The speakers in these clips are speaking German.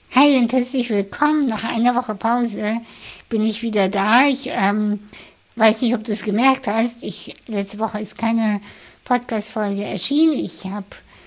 Hi und herzlich willkommen. Nach einer Woche Pause bin ich wieder da. Ich weiß nicht, ob du es gemerkt hast. Letzte Woche ist keine Podcast-Folge erschienen. Ich habe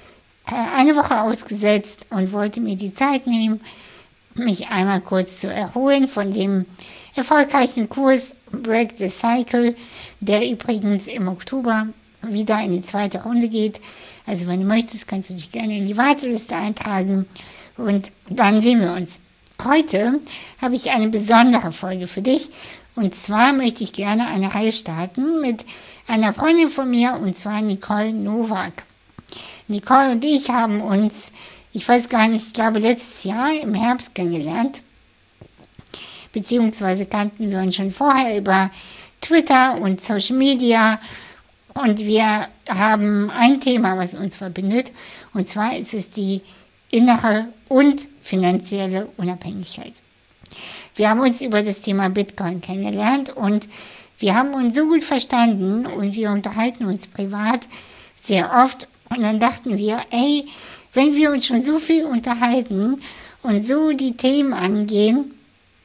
eine Woche ausgesetzt und wollte mir die Zeit nehmen, mich einmal kurz zu erholen von dem erfolgreichen Kurs Break the Cycle, der übrigens im Oktober wieder in die zweite Runde geht. Also wenn du möchtest, kannst du dich gerne in die Warteliste eintragen und dann sehen wir uns. Heute habe ich eine besondere Folge für dich und zwar möchte ich gerne eine Reihe starten mit einer Freundin von mir und zwar Nicole Nowak. Nicole und ich haben uns, ich weiß gar nicht, ich glaube letztes Jahr im Herbst kennengelernt, beziehungsweise kannten wir uns schon vorher über Twitter und Social Media und wir haben ein Thema, was uns verbindet und zwar ist es die innere und finanzielle Unabhängigkeit. Wir haben uns über das Thema Bitcoin kennengelernt und wir haben uns so gut verstanden und wir unterhalten uns privat sehr oft und dann dachten wir, ey, wenn wir uns schon so viel unterhalten und so die Themen angehen,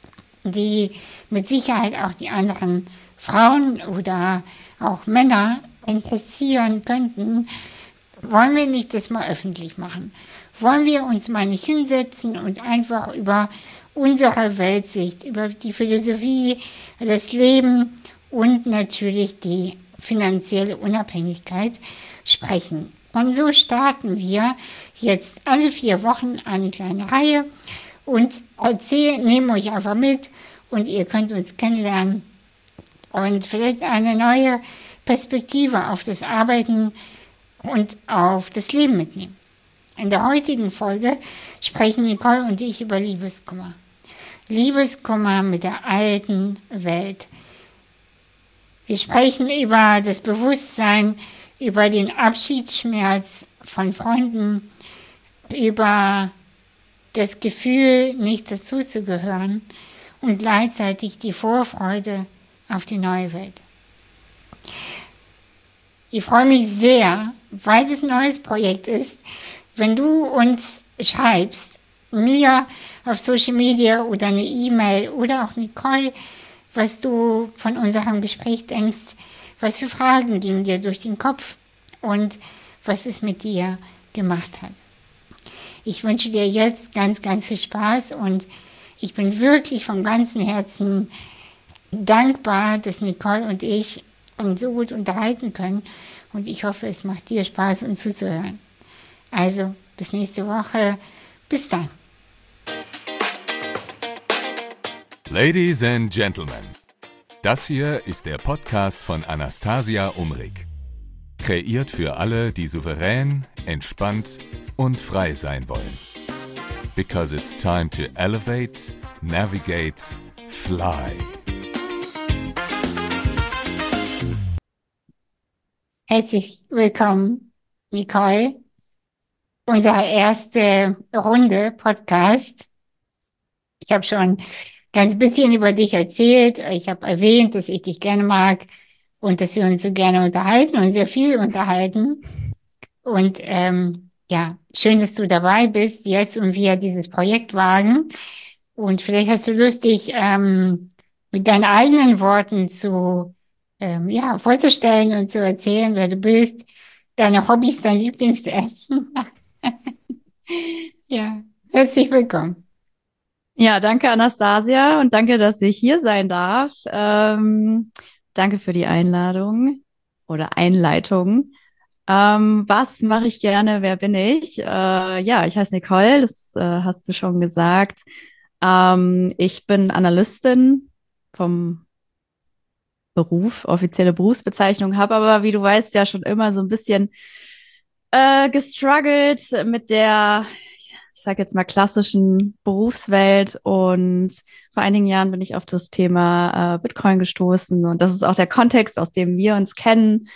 die mit Sicherheit auch die anderen Frauen oder auch Männer interessieren könnten, wollen wir nicht das mal öffentlich machen? Wollen wir uns mal nicht hinsetzen und einfach über unsere Weltsicht, über die Philosophie, das Leben und natürlich die finanzielle Unabhängigkeit sprechen? Und so starten wir jetzt alle 4 Wochen eine kleine Reihe und nehmen euch einfach mit und ihr könnt uns kennenlernen und vielleicht eine neue Perspektive auf das Arbeiten und auf das Leben mitnehmen. In der heutigen Folge sprechen Nicole und ich über Liebeskummer. Liebeskummer mit der alten Welt. Wir sprechen über das Bewusstsein, über den Abschiedsschmerz von Freunden, über das Gefühl, nicht dazuzugehören und gleichzeitig die Vorfreude auf die neue Welt. Ich freue mich sehr, weil es ein neues Projekt ist, wenn du uns schreibst, mir auf Social Media oder eine E-Mail oder auch Nicole, was du von unserem Gespräch denkst, was für Fragen gingen dir durch den Kopf und was es mit dir gemacht hat. Ich wünsche dir jetzt ganz, ganz viel Spaß und ich bin wirklich von ganzem Herzen dankbar, dass Nicole und ich uns so gut unterhalten können und ich hoffe, es macht dir Spaß, uns zuzuhören. Also, bis nächste Woche. Bis dann. Ladies and Gentlemen, das hier ist der Podcast von Anastasia Umrig. Kreiert für alle, die souverän, entspannt und frei sein wollen. Because it's time to elevate, navigate, fly. Herzlich willkommen, Nicole. Unsere erste Runde Podcast. Ich habe schon ganz bisschen über dich erzählt. Ich habe erwähnt, dass ich dich gerne mag und dass wir uns so gerne unterhalten und sehr viel unterhalten. Und ja, schön, dass du dabei bist jetzt und wir dieses Projekt wagen. Und vielleicht hast du Lust, dich mit deinen eigenen Worten ja, vorzustellen und zu erzählen, wer du bist, deine Hobbys, dein Lieblingsessen. Ja, herzlich willkommen. Ja, danke Anastasia und danke, dass ich hier sein darf. Danke für die Einladung oder Einleitung. Was mache ich gerne? Wer bin ich? Ja, ich heiße Nicole, das hast du schon gesagt. Ich bin Analystin vom Beruf, offizielle Berufsbezeichnung, habe aber, wie du weißt, ja schon immer so ein bisschen gestruggelt mit der, ich sage jetzt mal, klassischen Berufswelt und vor einigen Jahren bin ich auf das Thema Bitcoin gestoßen und das ist auch der Kontext, aus dem wir uns kennen.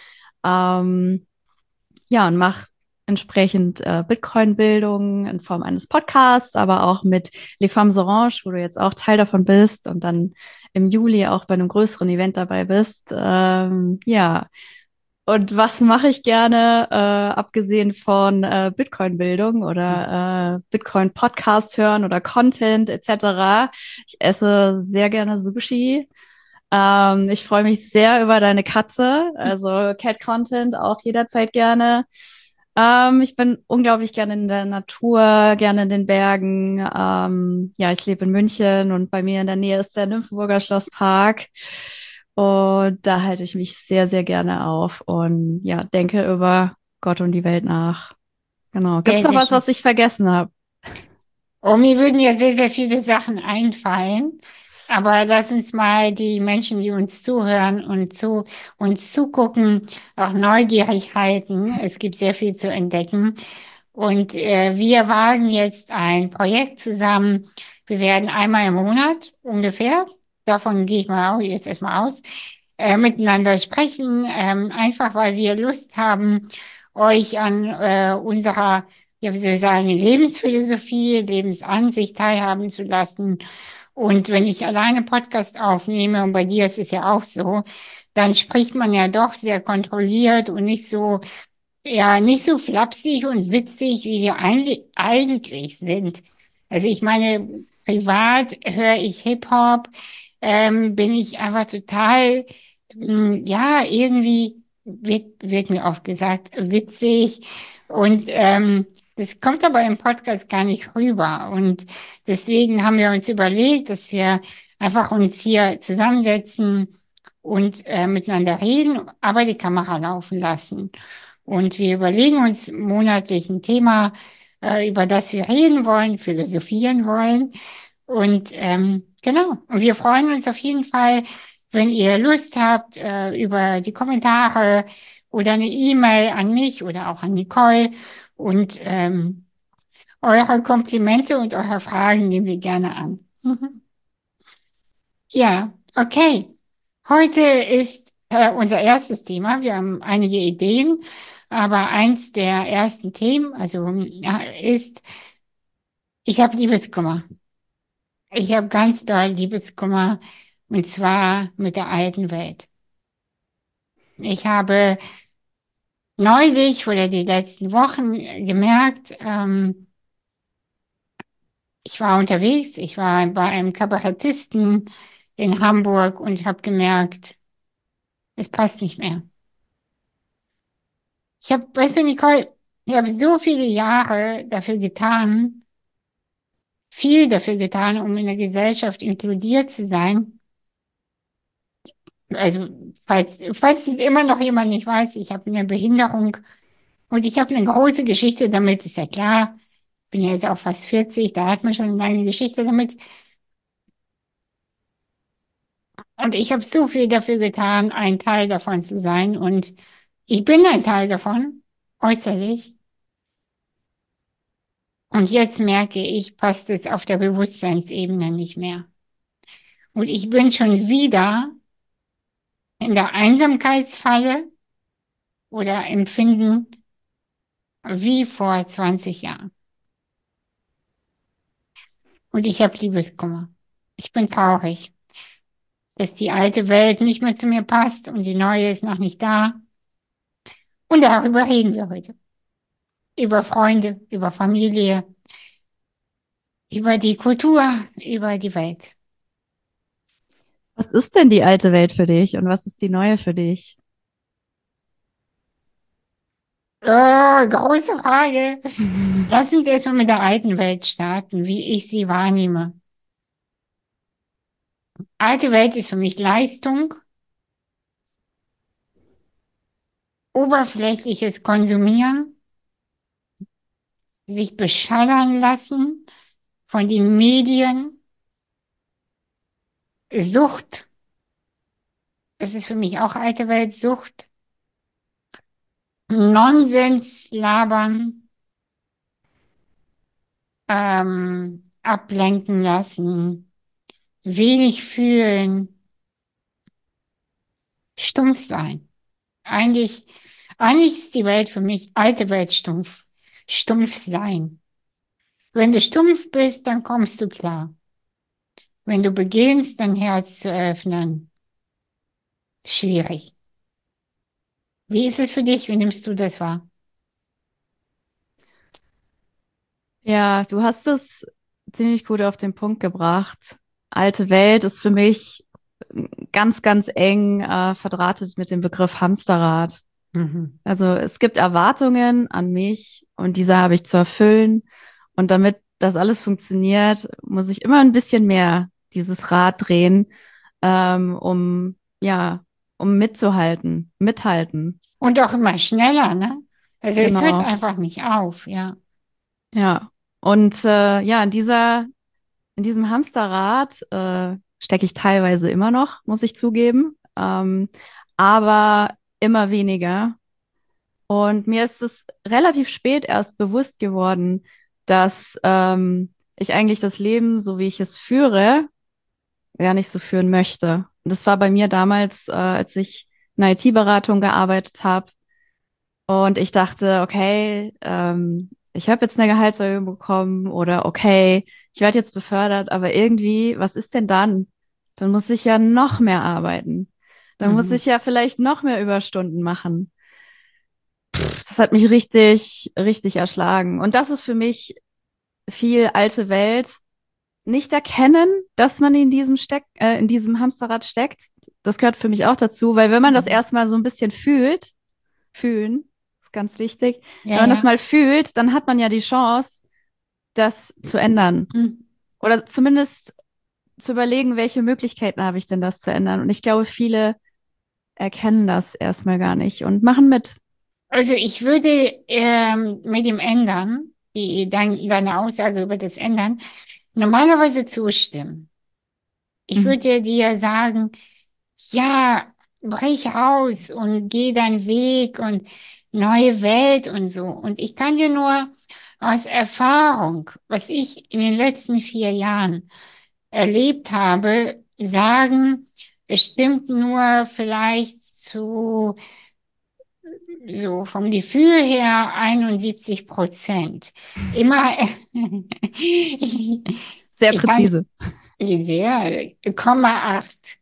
Ja, und mache entsprechend Bitcoin-Bildung in Form eines Podcasts, aber auch mit Les Femmes Orange, wo du jetzt auch Teil davon bist und dann im Juli auch bei einem größeren Event dabei bist. Ja, Und was mache ich gerne, abgesehen von Bitcoin-Bildung oder Bitcoin-Podcast hören oder Content etc.? Ich esse sehr gerne Sushi. Ich freue mich sehr über deine Katze, also Cat-Content auch jederzeit gerne. Ich bin unglaublich gerne in der Natur, gerne in den Bergen. Ja, ich lebe in München und bei mir in der Nähe ist der Nymphenburger Schlosspark. Und da halte ich mich sehr, sehr gerne auf und ja, denke über Gott und die Welt nach. Genau. Gibt es Sehr, noch sehr was, schön. was ich vergessen habe? Oh, mir würden ja sehr, sehr viele Sachen einfallen. Aber lass uns mal die Menschen, die uns zuhören und uns zugucken, auch neugierig halten. Es gibt sehr viel zu entdecken. Und wir wagen jetzt ein Projekt zusammen. Wir werden einmal im Monat ungefähr, davon gehe ich mal auch jetzt erstmal aus, miteinander sprechen, einfach weil wir Lust haben, euch an unserer, ja, wie soll ich sagen, Lebensphilosophie, Lebensansicht teilhaben zu lassen. Und wenn ich alleine Podcast aufnehme, und bei dir ist es ja auch so, dann spricht man ja doch sehr kontrolliert und nicht so, ja, nicht so flapsig und witzig, wie wir eigentlich sind. Also ich meine, privat höre ich Hip-Hop, bin ich einfach total, ja, irgendwie wird mir oft gesagt, witzig. Und das kommt aber im Podcast gar nicht rüber. Und deswegen haben wir uns überlegt, dass wir einfach uns hier zusammensetzen und miteinander reden, aber die Kamera laufen lassen. Und wir überlegen uns monatlich ein Thema, über das wir reden wollen, philosophieren wollen. Und genau, und wir freuen uns auf jeden Fall, wenn ihr Lust habt, über die Kommentare oder eine E-Mail an mich oder auch an Nicole und eure Komplimente und eure Fragen nehmen wir gerne an. Ja, okay. Heute ist unser erstes Thema. Wir haben einige Ideen, aber eins der ersten Themen, also ja, ist, ich habe Liebeskummer. Ich habe ganz doll Liebeskummer und zwar mit der alten Welt. Ich habe neulich oder die letzten Wochen gemerkt, ich war unterwegs, ich war bei einem Kabarettisten in Hamburg und habe gemerkt, es passt nicht mehr. Ich habe, weißt du, Nicole, ich habe so viele Jahre dafür getan, viel dafür getan, um in der Gesellschaft inkludiert zu sein. Also, falls es immer noch jemand nicht weiß, ich habe eine Behinderung und ich habe eine große Geschichte damit, ist ja klar. Bin ja jetzt auch fast 40, da hat man schon eine lange Geschichte damit. Und ich habe so viel dafür getan, ein Teil davon zu sein. Und ich bin ein Teil davon, äußerlich. Und jetzt merke ich, passt es auf der Bewusstseinsebene nicht mehr. Und ich bin schon wieder in der Einsamkeitsfalle oder Empfinden wie vor 20 Jahren. Und ich habe Liebeskummer. Ich bin traurig, dass die alte Welt nicht mehr zu mir passt und die neue ist noch nicht da. Und darüber reden wir heute. Über Freunde, über Familie, über die Kultur, über die Welt. Was ist denn die alte Welt für dich und was ist die neue für dich? Oh, große Frage. Lass uns erstmal mit der alten Welt starten, wie ich sie wahrnehme. Alte Welt ist für mich Leistung, oberflächliches Konsumieren, sich beschallern lassen von den Medien, Sucht, das ist für mich auch alte Welt, Sucht, Nonsens labern, ablenken lassen, wenig fühlen, stumpf sein. Eigentlich, eigentlich ist die Welt für mich alte Welt stumpf, stumpf sein. Wenn du stumpf bist, dann kommst du klar. Wenn du beginnst, dein Herz zu öffnen, schwierig. Wie ist es für dich? Wie nimmst du das wahr? Ja, du hast es ziemlich gut auf den Punkt gebracht. Alte Welt ist für mich ganz, ganz eng verdrahtet mit dem Begriff Hamsterrad. Mhm. Also es gibt Erwartungen an mich und diese habe ich zu erfüllen. Und damit das alles funktioniert, muss ich immer ein bisschen mehr dieses Rad drehen, um ja, um mithalten. Und auch immer schneller, ne? Also es hört Genau. einfach nicht auf, ja. Ja. Und ja, in diesem Hamsterrad stecke ich teilweise immer noch, muss ich zugeben, aber immer weniger. Und mir ist es relativ spät erst bewusst geworden, dass ich eigentlich das Leben, so wie ich es führe, gar nicht so führen möchte. Und das war bei mir damals, als ich in der IT-Beratung gearbeitet habe. Und ich dachte, okay, ich habe jetzt eine Gehaltserhöhung bekommen oder okay, ich werde jetzt befördert, aber irgendwie, was ist denn dann? Dann muss ich ja noch mehr arbeiten. Dann muss Mhm. ich ja vielleicht noch mehr Überstunden machen. Das hat mich richtig, richtig erschlagen. Und das ist für mich viel alte Welt. Nicht erkennen, dass man in diesem Hamsterrad steckt. Das gehört für mich auch dazu, weil wenn man das Mhm. erstmal so ein bisschen fühlen, ist ganz wichtig. Ja, Wenn man das ja. mal fühlt, dann hat man ja die Chance, das zu ändern. Mhm. Oder zumindest zu überlegen, welche Möglichkeiten habe ich denn, das zu ändern. Und ich glaube, viele erkennen das erstmal gar nicht und machen mit. Also ich würde mit dem Ändern, deine Aussage über das Ändern, normalerweise zustimmen. Ich Mhm. würde dir sagen, ja, brich aus und geh deinen Weg und neue Welt und so. Und ich kann dir nur aus Erfahrung, was ich in den letzten 4 Jahren erlebt habe, sagen, es stimmt nur vielleicht zu, so vom Gefühl her 71%. Immer, ich, Sehr ich kann präzise. sehr, 0,8.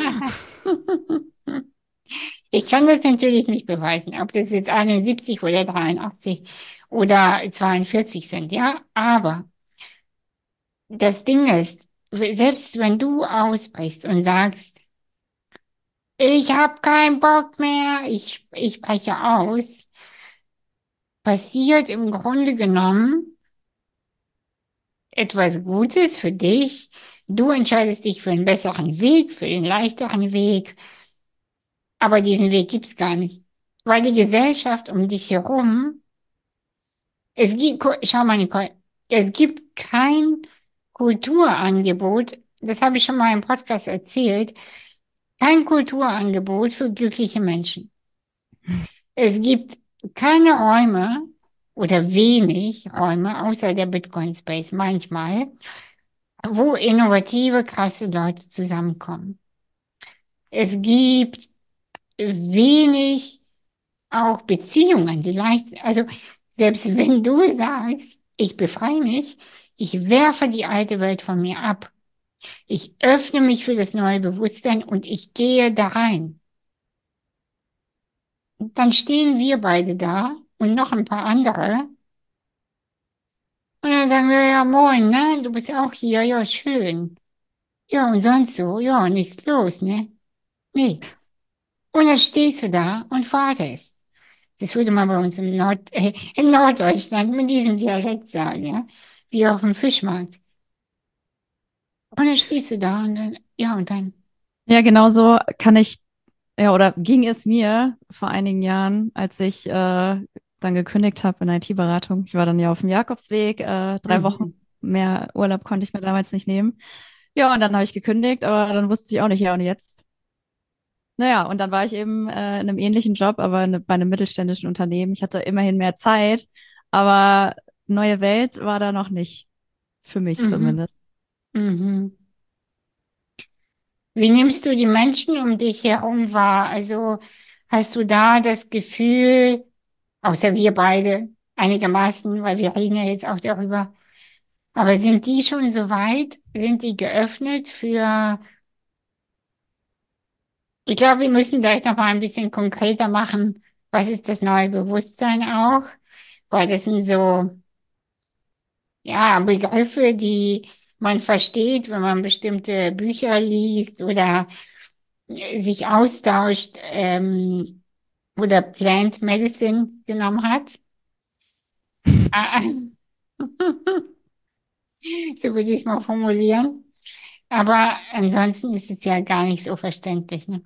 Ich kann das natürlich nicht beweisen, ob das jetzt 71 oder 83 oder 42 sind, ja. Aber das Ding ist, selbst wenn du ausbrichst und sagst, ich habe keinen Bock mehr, ich breche aus, passiert im Grunde genommen etwas Gutes für dich. Du entscheidest dich für einen besseren Weg, für den leichteren Weg, aber diesen Weg gibt's gar nicht, weil die Gesellschaft um dich herum. Schau mal, Nicole, es gibt kein Kulturangebot, das habe ich schon mal im Podcast erzählt, kein Kulturangebot für glückliche Menschen. Es gibt keine Räume oder wenig Räume, außer der Bitcoin Space manchmal, wo innovative, krasse Leute zusammenkommen. Es gibt wenig auch Beziehungen, die leicht, also selbst wenn du sagst, ich befreie mich, ich werfe die alte Welt von mir ab, ich öffne mich für das neue Bewusstsein und ich gehe da rein. Und dann stehen wir beide da und noch ein paar andere und dann sagen wir, ja, moin, ne, du bist auch hier, ja, schön. Ja, und sonst so, ja, nichts los, ne? Nee. Und dann stehst du da und wartest. Das würde man bei uns in Norddeutschland mit diesem Dialekt sagen, ja? Wie auf dem Fischmarkt. Und dann stehst du da und dann, ja, und dann. Ja, genau so kann ich, ja, oder ging es mir vor einigen Jahren, als ich dann gekündigt habe in der IT-Beratung. Ich war dann ja auf dem Jakobsweg, 3 Wochen Mhm. mehr Urlaub konnte ich mir damals nicht nehmen. Ja, und dann habe ich gekündigt, aber dann wusste ich auch nicht, ja, und jetzt? Naja, und dann war ich eben in einem ähnlichen Job, aber bei einem mittelständischen Unternehmen. Ich hatte immerhin mehr Zeit, aber neue Welt war da noch nicht, für mich Mhm. zumindest. Mhm. Wie nimmst du die Menschen um dich herum wahr? Also hast du da das Gefühl, außer wir beide einigermaßen, weil wir reden ja jetzt auch darüber, aber sind die schon so weit? Sind die geöffnet für, ich glaube, wir müssen vielleicht noch mal ein bisschen konkreter machen. was ist das neue Bewusstsein auch? Weil das sind so, ja, Begriffe, die man versteht, wenn man bestimmte Bücher liest oder sich austauscht, oder Plant Medicine genommen hat. Ah, so würde ich es mal formulieren. Aber ansonsten ist es ja gar nicht so verständlich, ne?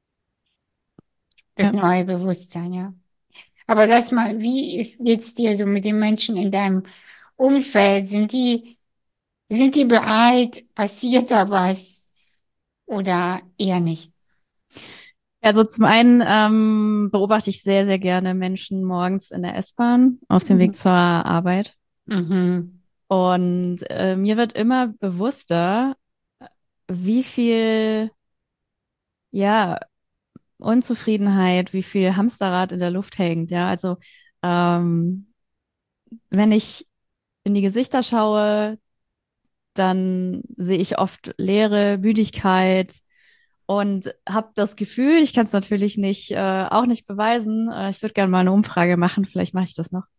Das Ja. neue Bewusstsein, ja. Aber lass mal, geht's dir so mit den Menschen in deinem Umfeld? Sind die bereit? Passiert da was? Oder eher nicht? Also zum einen beobachte ich sehr, sehr gerne Menschen morgens in der S-Bahn auf dem Weg Mhm. zur Arbeit. Mhm. Und mir wird immer bewusster, wie viel, ja, Unzufriedenheit, wie viel Hamsterrad in der Luft hängt. Ja, also ähm, wenn ich in die Gesichter schaue, dann sehe ich oft Leere, Müdigkeit und habe das Gefühl, ich kann es natürlich nicht, auch nicht beweisen. Ich würde gerne mal eine Umfrage machen, vielleicht mache ich das noch.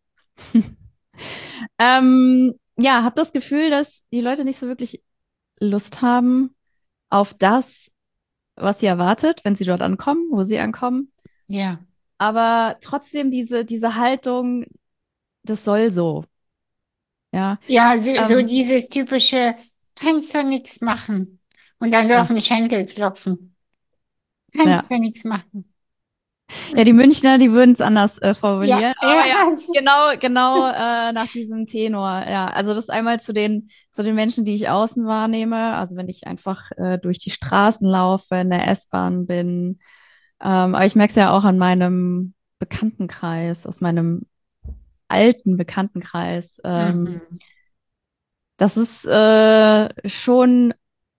Ja, habe das Gefühl, dass die Leute nicht so wirklich Lust haben auf das, was sie erwartet, wenn sie dort ankommen, wo sie ankommen. Ja. Aber trotzdem diese Haltung, das soll so. Ja, Ja, so ähm, dieses typische, kannst du nichts machen. Und dann so auf ja, den Schenkel klopfen. ja. Kannst du nichts machen. Ja, die Münchner, die würden es anders Ja, formulieren, aber ja, ja, genau nach diesem Tenor. Ja, also das einmal zu den Menschen, die ich außen wahrnehme. Also wenn ich einfach durch die Straßen laufe, in der S-Bahn bin. Aber ich merke es ja auch an meinem Bekanntenkreis, aus meinem alten Bekanntenkreis. mhm. Das ist schon,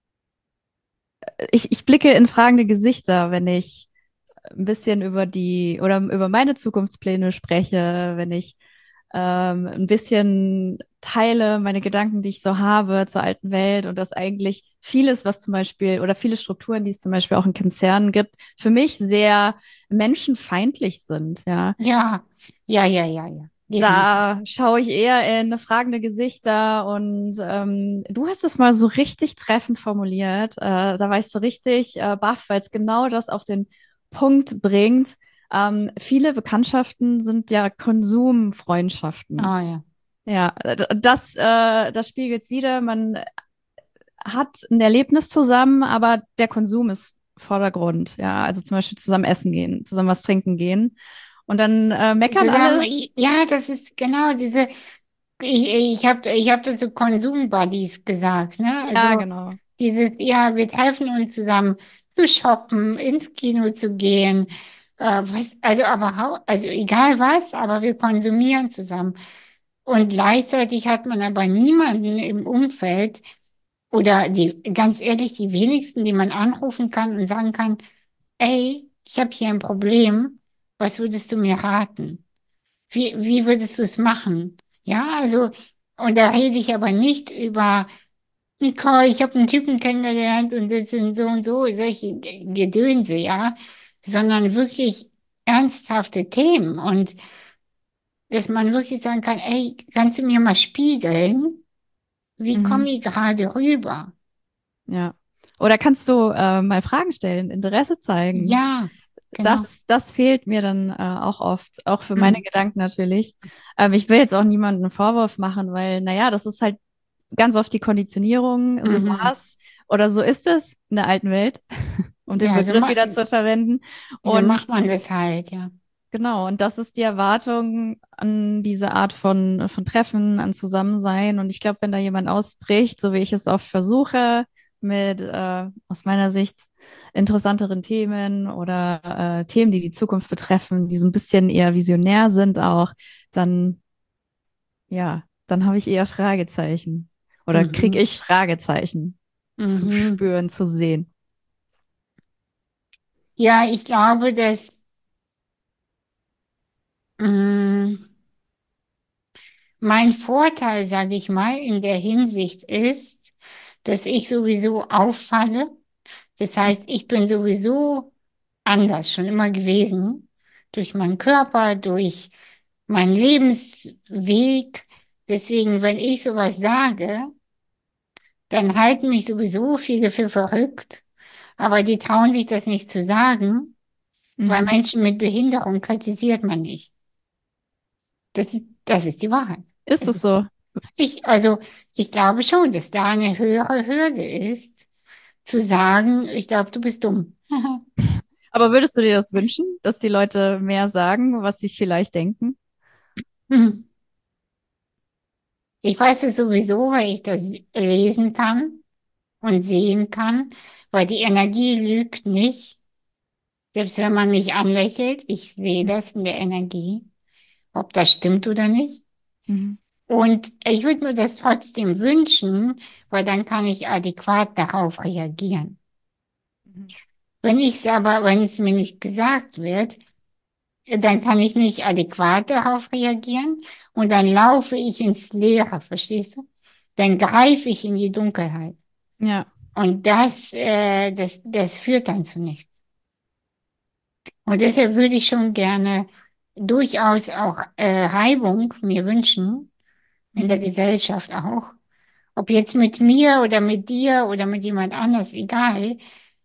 ich blicke in fragende Gesichter, wenn ich ein bisschen über die oder über meine Zukunftspläne spreche, wenn ich ein bisschen teile meine Gedanken, die ich so habe zur alten Welt und dass eigentlich vieles, was zum Beispiel oder viele Strukturen, die es zum Beispiel auch in Konzernen gibt, für mich sehr menschenfeindlich sind, ja. Ja, ja, definitiv. Da schaue ich eher in fragende Gesichter und du hast es mal so richtig treffend formuliert. Da war ich so richtig baff, weil es genau das auf den Punkt bringt. Viele Bekanntschaften sind ja Konsumfreundschaften. Oh ja. Ja, das spiegelt es wieder. Man hat ein Erlebnis zusammen, aber der Konsum ist Vordergrund. Ja, also zum Beispiel zusammen essen gehen, zusammen was trinken gehen. Und dann meckern Zusammen, alle. ja, das ist genau diese, ich hab das so Konsum-Buddies gesagt, ne? Ja, Also genau. dieses, ja, wir treffen uns zusammen zu shoppen, ins Kino zu gehen, also aber, also egal was, aber wir konsumieren zusammen. Und gleichzeitig hat man aber niemanden im Umfeld oder ganz ehrlich, die wenigsten, die man anrufen kann und sagen kann, ey, ich habe hier ein Problem, was würdest du mir raten? Wie würdest du es machen? Ja, also, und da rede ich aber nicht über, Nicole, ich habe einen Typen kennengelernt und das sind so und so, solche Gedönse, ja, sondern wirklich ernsthafte Themen und dass man wirklich sagen kann, ey, kannst du mir mal spiegeln, wie komme Mhm. ich gerade rüber? Ja. Oder kannst du mal Fragen stellen, Interesse zeigen? Ja, genau. Das fehlt mir dann auch oft, auch für meine Mhm. Gedanken natürlich. Ich will jetzt auch niemandem einen Vorwurf machen, weil, naja, das ist halt ganz oft die Konditionierung, so Mhm. war's oder so ist es in der alten Welt, um den Ja, Begriff wieder zu verwenden. so Und macht man das halt, ja. genau, und das ist die Erwartung an diese Art von Treffen, an Zusammensein. Und ich glaube, wenn da jemand ausbricht, so wie ich es oft versuche, mit aus meiner Sicht interessanteren Themen oder Themen, die die Zukunft betreffen, die so ein bisschen eher visionär sind auch, dann, ja, dann habe ich eher Fragezeichen oder kriege Mhm. ich Fragezeichen zu Mhm. spüren, zu sehen. Ja, ich glaube, dass mh, mein Vorteil, sage ich mal, in der Hinsicht ist, dass ich sowieso auffalle. Das heißt, ich bin sowieso anders, schon immer gewesen. durch meinen Körper, durch meinen Lebensweg. Deswegen, wenn ich sowas sage, dann halten mich sowieso viele für verrückt, aber die trauen sich das nicht zu sagen, weil Mhm. Menschen mit Behinderung kritisiert man nicht. Das ist die Wahrheit. Ist Das es ist, so? also, ich glaube schon, dass da eine höhere Hürde ist, zu sagen, ich glaube, du bist dumm. Aber würdest du dir das wünschen, dass die Leute mehr sagen, was sie vielleicht denken? Ich weiß es sowieso, weil ich das lesen kann und sehen kann, weil die Energie lügt nicht. Selbst wenn man mich anlächelt, ich sehe das in der Energie, ob das stimmt oder nicht. Mhm. Und ich würde mir das trotzdem wünschen, weil dann kann ich adäquat darauf reagieren. Mhm. Wenn es mir nicht gesagt wird, dann kann ich nicht adäquat darauf reagieren und dann laufe ich ins Leere, verstehst du? Dann greife ich in die Dunkelheit. Ja. Und das führt dann zu nichts. Und deshalb würde ich schon gerne durchaus auch Reibung mir wünschen, in der Mhm. Gesellschaft auch. Ob jetzt mit mir oder mit dir oder mit jemand anders, egal.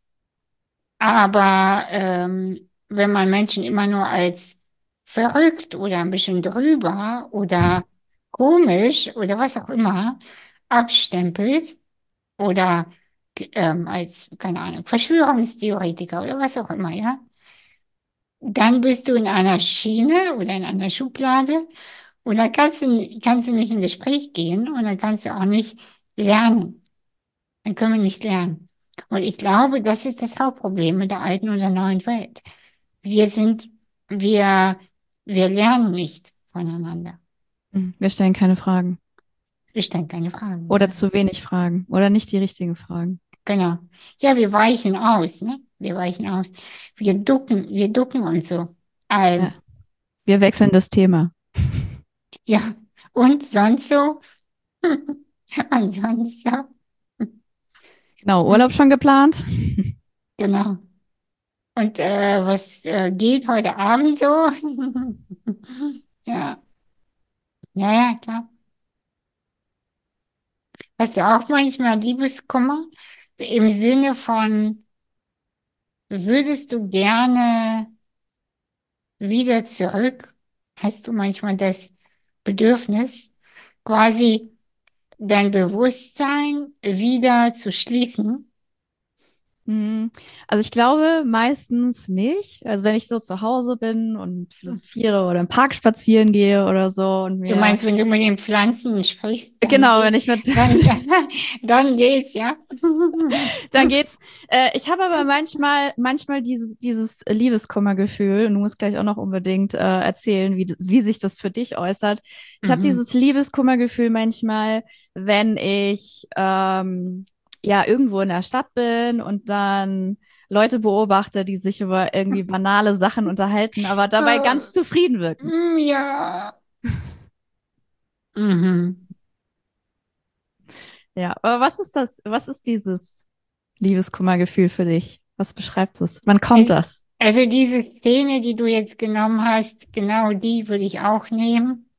Aber wenn man Menschen immer nur als verrückt oder ein bisschen drüber oder komisch oder was auch immer abstempelt oder als, keine Ahnung, Verschwörungstheoretiker oder was auch immer, ja, dann bist du in einer Schiene oder in einer Schublade und dann kannst du nicht in Gespräch gehen und dann kannst du auch nicht lernen. Dann können wir nicht lernen. Und ich glaube, das ist das Hauptproblem mit der alten und der neuen Welt. Wir sind, wir, wir lernen nicht voneinander. Mhm. Wir stellen keine Fragen. Wir stellen keine Fragen, Oder genau. zu wenig Fragen. Oder nicht die richtigen Fragen. Genau. Ja, wir weichen aus, ne? Wir weichen aus. Wir ducken und so. Ja. Alt. Wir wechseln das Thema. Ja. Und sonst so? Und sonst so? Genau, Hm, Urlaub schon geplant? genau. Und was geht heute Abend so? Ja, ja, ja, klar. Hast du auch manchmal Liebeskummer? Im Sinne von, würdest du gerne wieder zurück? Hast du manchmal das Bedürfnis, quasi dein Bewusstsein wieder zu schließen? Hm, Also ich glaube meistens nicht. Also wenn ich so zu Hause bin und philosophiere oder im Park spazieren gehe oder so und Du mir, meinst, wenn du mit den Pflanzen sprichst, genau, wenn ich mit, dann, dann geht's, ja? dann geht's. Ich habe aber manchmal dieses Liebeskummergefühl und du musst gleich auch noch unbedingt erzählen, wie sich das für dich äußert. Ich habe Mhm. dieses Liebeskummergefühl manchmal, wenn ich ja irgendwo in der Stadt bin und dann Leute beobachte, die sich über irgendwie banale Sachen unterhalten, aber dabei ganz zufrieden wirken. Ja. Mhm. Ja, aber was ist das? Was ist dieses Liebeskummergefühl für dich? Was beschreibt es? Wann kommt Also, das? also diese Szene, die du jetzt genommen hast, genau die würde ich auch nehmen.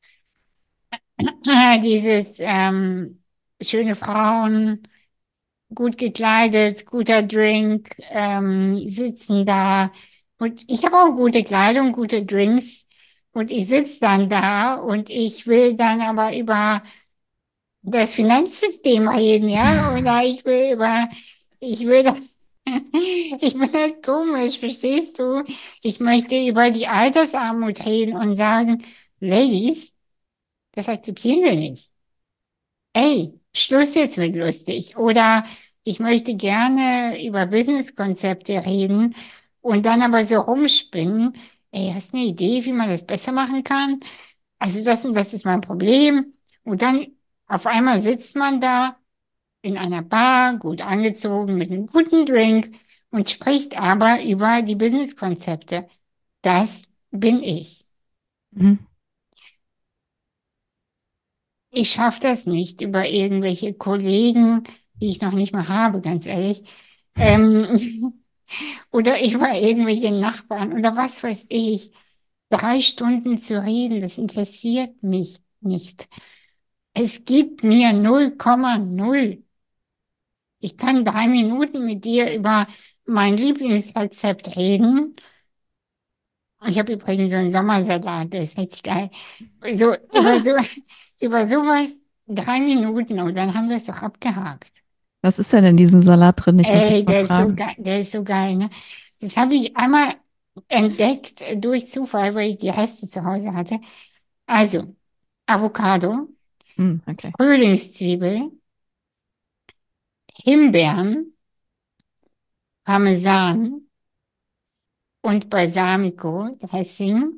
Dieses schöne Frauen, gut gekleidet, guter Drink, sitzen da. Und ich habe auch gute Kleidung, gute Drinks. Und ich sitze dann da und ich will dann aber über das Finanzsystem reden, ja? Oder ich will das, ich bin halt komisch, verstehst du? Ich möchte über die Altersarmut reden und sagen, Ladies, das akzeptieren wir nicht. Ey, Schluss jetzt mit lustig. Oder ich möchte gerne über Businesskonzepte reden und dann aber so rumspinnen. Ey, hast du eine Idee, wie man das besser machen kann? Also das und das ist mein Problem. Und dann auf einmal sitzt man da in einer Bar, gut angezogen, mit einem guten Drink und spricht aber über die Businesskonzepte. Das bin ich. Mhm. Ich schaffe das nicht über irgendwelche Kollegen, die ich noch nicht mal habe, ganz ehrlich. Ähm, oder über irgendwelche Nachbarn oder was weiß ich. 3 Stunden zu reden, das interessiert mich nicht. Es gibt mir 0,0. Ich kann 3 Minuten mit dir über mein Lieblingsrezept reden. Ich habe übrigens so einen Sommersalat, der ist richtig geil. So, über sowas 3 Minuten und dann haben wir es doch abgehakt. Was ist denn in diesem Salat drin? Ich muss Ey, jetzt mal der ist so fragen. geil, der ist so geil, ne? Das habe ich einmal entdeckt durch Zufall, weil ich die Reste zu Hause hatte. Also, Avocado, Okay. Frühlingszwiebel, Himbeeren, Parmesan und Balsamico, Dressing,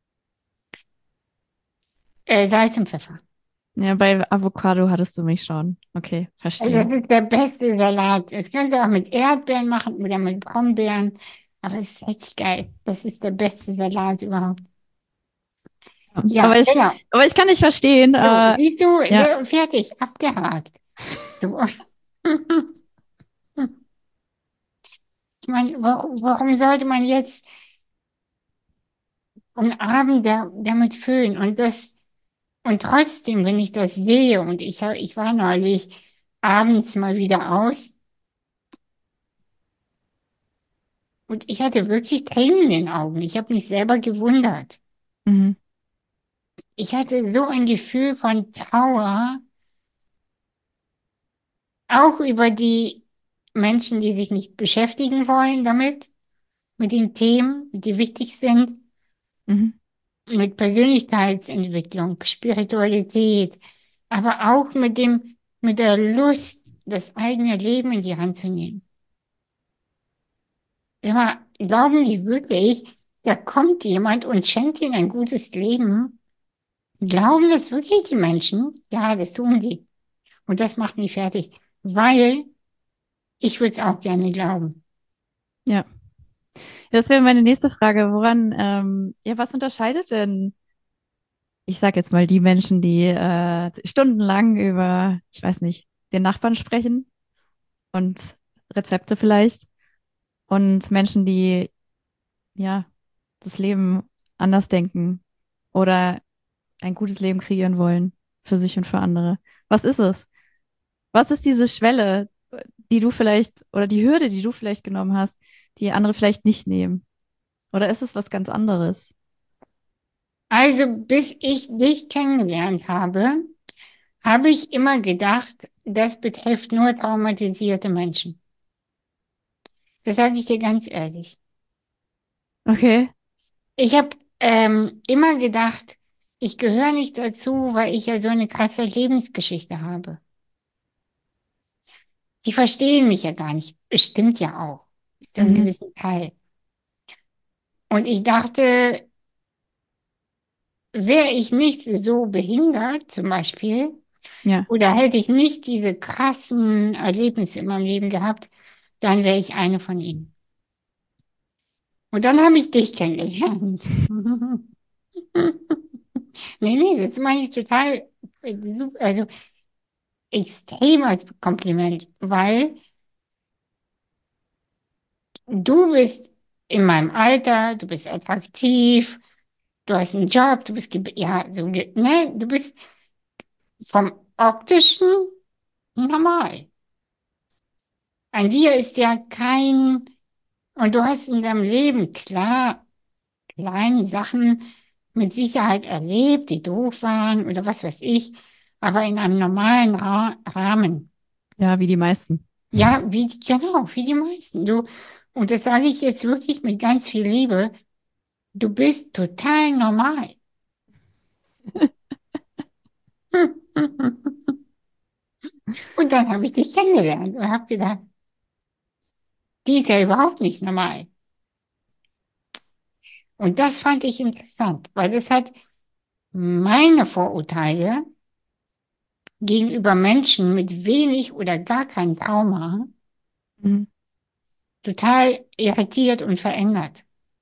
Salz und Pfeffer. Ja, bei Avocado hattest du mich schon. Okay, Also verstehe. das ist der beste Salat. Das könnt ihr auch mit Erdbeeren machen oder mit Brombeeren. Aber es ist richtig geil. Das ist der beste Salat überhaupt. Ja. Ja, genau. Aber ich kann nicht verstehen. So, siehst du, Ja. fertig, abgehakt. So. Ich meine, warum sollte man jetzt einen Abend damit füllen? Und trotzdem, wenn ich das sehe, und ich war neulich abends mal wieder aus und ich hatte wirklich Tränen in den Augen. Ich habe mich selber gewundert. Mhm. Ich hatte so ein Gefühl von Trauer, auch über die Menschen, die sich nicht beschäftigen wollen damit, mit den Themen, die wichtig sind, Mhm. mit Persönlichkeitsentwicklung, Spiritualität, aber auch mit der Lust, das eigene Leben in die Hand zu nehmen. Sag mal, glauben die wirklich, da kommt jemand und schenkt ihnen ein gutes Leben? Glauben das wirklich die Menschen? Ja, das tun die. Und das macht mich fertig, weil ich würde es auch gerne glauben. Ja. Das wäre meine nächste Frage. Ja, was unterscheidet denn, ich sag jetzt mal, die Menschen, die stundenlang über, ich weiß nicht, den Nachbarn sprechen und Rezepte vielleicht und Menschen, die ja das Leben anders denken oder ein gutes Leben kreieren wollen für sich und für andere? Was ist es? Was ist diese Schwelle, die du vielleicht, oder die Hürde, die du vielleicht genommen hast, die andere vielleicht nicht nehmen? Oder ist es was ganz anderes? Also, bis ich dich kennengelernt habe, habe ich immer gedacht, das betrifft nur traumatisierte Menschen. Das sage ich dir ganz ehrlich. Okay. Ich habe immer gedacht, ich gehöre nicht dazu, weil ich ja so eine krasse Lebensgeschichte habe. Die verstehen mich ja gar nicht. Bestimmt ja auch. Bis zu einem Mhm. gewissen Teil. Und ich dachte, wäre ich nicht so behindert, zum Beispiel, Ja. oder hätte ich nicht diese krassen Erlebnisse in meinem Leben gehabt, dann wäre ich eine von ihnen. Und dann habe ich dich kennengelernt. Nee, das meine ich total, also extrem als Kompliment, weil du bist in meinem Alter, du bist attraktiv, du hast einen Job, du bist, ja, so, ne, du bist vom Optischen normal. An dir ist ja und du hast in deinem Leben, klar, kleine Sachen mit Sicherheit erlebt, die doof waren oder was weiß ich, aber in einem normalen Rahmen. Ja, wie die meisten. Ja, genau, wie die meisten. Und das sage ich jetzt wirklich mit ganz viel Liebe, du bist total normal. Und dann habe ich dich kennengelernt und habe gedacht, die ist ja überhaupt nicht normal. Und das fand ich interessant, weil das hat meine Vorurteile gegenüber Menschen mit wenig oder gar kein Trauma Mhm. total irritiert und verändert.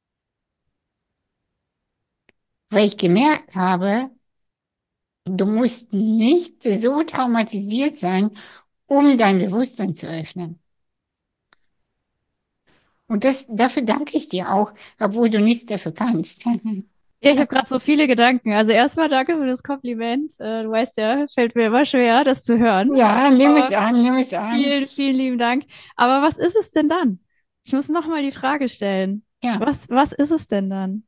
Weil ich gemerkt habe, du musst nicht so traumatisiert sein, um dein Bewusstsein zu öffnen. Und dafür danke ich dir auch, obwohl du nichts dafür kannst. Ja, ich habe gerade so viele Gedanken. Also erstmal danke für das Kompliment. Du weißt ja, fällt mir immer schwer, das zu hören. Ja, nimm es Aber an, nimm es an. vielen, vielen lieben Dank. Aber was ist es denn dann? Ich muss nochmal die Frage stellen. Ja, Was ist es denn dann?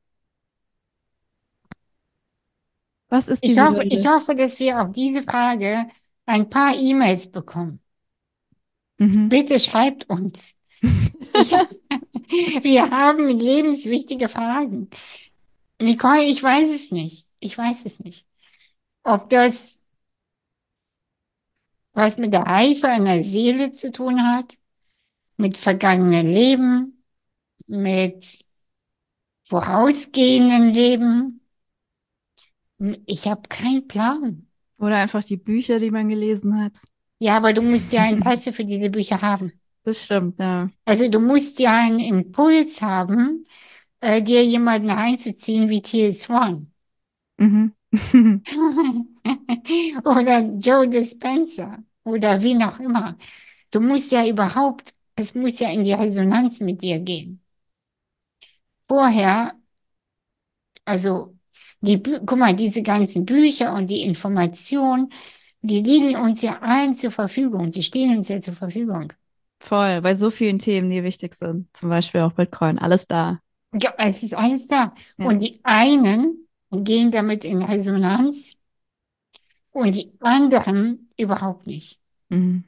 Was ist diese ich Würde? hoffe, dass wir auf diese Frage ein paar E-Mails bekommen. Mhm. Bitte schreibt uns. Ich, wir haben lebenswichtige Fragen. Nicole, ich weiß es nicht. Ich weiß es nicht. Ob das was mit der Reife einer Seele zu tun hat, mit vergangenen Leben, mit vorausgehenden Leben. Ich habe keinen Plan. Oder einfach die Bücher, die man gelesen hat. Ja, aber du musst ja Interesse für diese Bücher haben. Das stimmt, ja. Also du musst ja einen Impuls haben, dir jemanden reinzuziehen wie Teal Swan. Mhm. Oder Joe Dispenza oder wie noch immer. Du musst ja überhaupt, es muss ja in die Resonanz mit dir gehen. Vorher, also guck mal, diese ganzen Bücher und die Informationen, die liegen uns ja allen zur Verfügung, die stehen uns ja zur Verfügung. Voll, bei so vielen Themen, die wichtig sind. Zum Beispiel auch Bitcoin, alles da. Ja, es ist alles da. Ja. Und die einen gehen damit in Resonanz und die anderen überhaupt nicht. Mhm.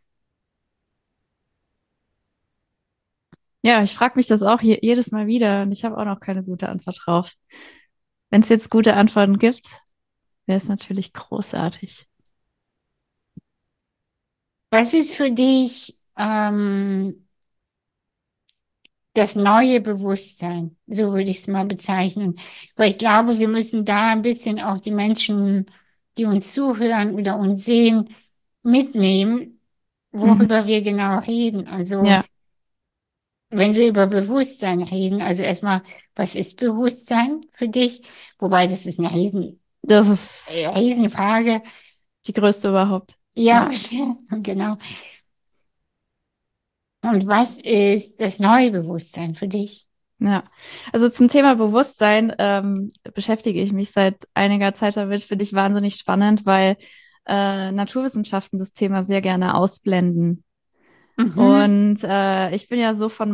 Ja, ich frage mich das auch jedes Mal wieder und ich habe auch noch keine gute Antwort drauf. Wenn es jetzt gute Antworten gibt, wäre es natürlich großartig. Was ist für dich das neue Bewusstsein? So würde ich es mal bezeichnen. Weil ich glaube, wir müssen da ein bisschen auch die Menschen, die uns zuhören oder uns sehen, mitnehmen, Mhm. worüber wir genau reden. Also Ja, wenn wir über Bewusstsein reden, also erstmal, was ist Bewusstsein für dich? Wobei das ist eine das ist Riesenfrage. die größte überhaupt. Ja. Ja, genau. Und was ist das neue Bewusstsein für dich? Ja, also zum Thema Bewusstsein beschäftige ich mich seit einiger Zeit damit, finde ich wahnsinnig spannend, weil Naturwissenschaften das Thema sehr gerne ausblenden. Mhm. Und ich bin ja so von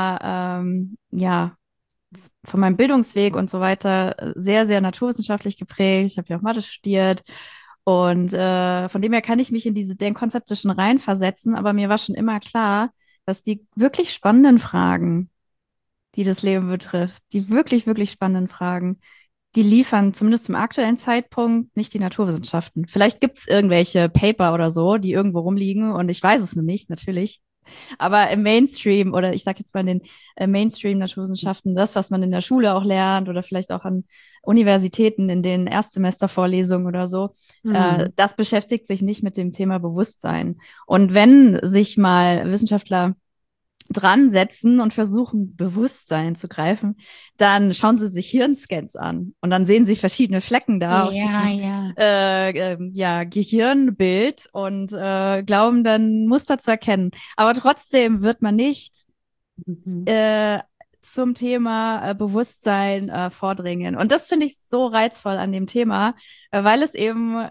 ja, von meinem Bildungsweg und so weiter sehr, sehr naturwissenschaftlich geprägt. Ich habe ja auch Mathe studiert und von dem her kann ich mich in diese Denkkonzepte schon reinversetzen, aber mir war schon immer klar, dass die wirklich spannenden Fragen, die das Leben betrifft, die wirklich, wirklich spannenden Fragen, die liefern zumindest zum aktuellen Zeitpunkt nicht die Naturwissenschaften. Vielleicht gibt es irgendwelche Paper oder so, die irgendwo rumliegen und ich weiß es noch nicht, natürlich. Aber im Mainstream oder ich sage jetzt mal in den Mainstream-Naturwissenschaften, das, was man in der Schule auch lernt oder vielleicht auch an Universitäten in den Erstsemestervorlesungen oder so, Mhm. das beschäftigt sich nicht mit dem Thema Bewusstsein. Und wenn sich mal Wissenschaftler dran setzen und versuchen, Bewusstsein zu greifen, dann schauen sie sich Hirnscans an und dann sehen sie verschiedene Flecken da auf Ja, diesem ja. ja, Gehirnbild und glauben dann Muster zu erkennen. Aber trotzdem wird man nicht Mhm. äh, zum Thema Bewusstsein vordringen. Und das finde ich so reizvoll an dem Thema, weil es eben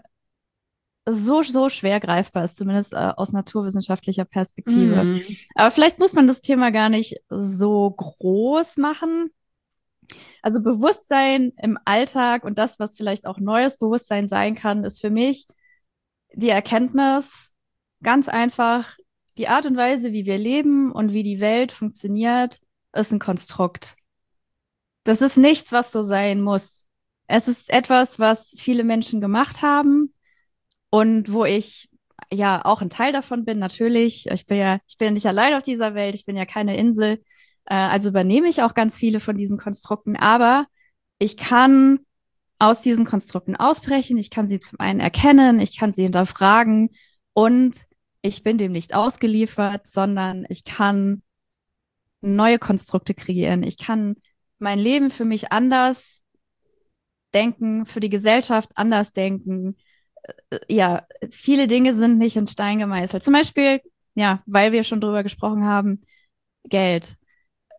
so schwer greifbar ist, zumindest aus naturwissenschaftlicher Perspektive. Mhm. Aber vielleicht muss man das Thema gar nicht so groß machen. Also Bewusstsein im Alltag und das, was vielleicht auch neues Bewusstsein sein kann, ist für mich die Erkenntnis, ganz einfach, die Art und Weise, wie wir leben und wie die Welt funktioniert, ist ein Konstrukt. Das ist nichts, was so sein muss. Es ist etwas, was viele Menschen gemacht haben und wo ich ja auch ein Teil davon bin, natürlich. Ich bin ja nicht allein auf dieser Welt, ich bin ja keine Insel. Also übernehme ich auch ganz viele von diesen Konstrukten, aber ich kann aus diesen Konstrukten ausbrechen, ich kann sie zum einen erkennen, ich kann sie hinterfragen und ich bin dem nicht ausgeliefert, sondern ich kann neue Konstrukte kreieren. Ich kann mein Leben für mich anders denken, für die Gesellschaft anders denken. Ja, viele Dinge sind nicht in Stein gemeißelt. Zum Beispiel, ja, weil wir schon drüber gesprochen haben, Geld.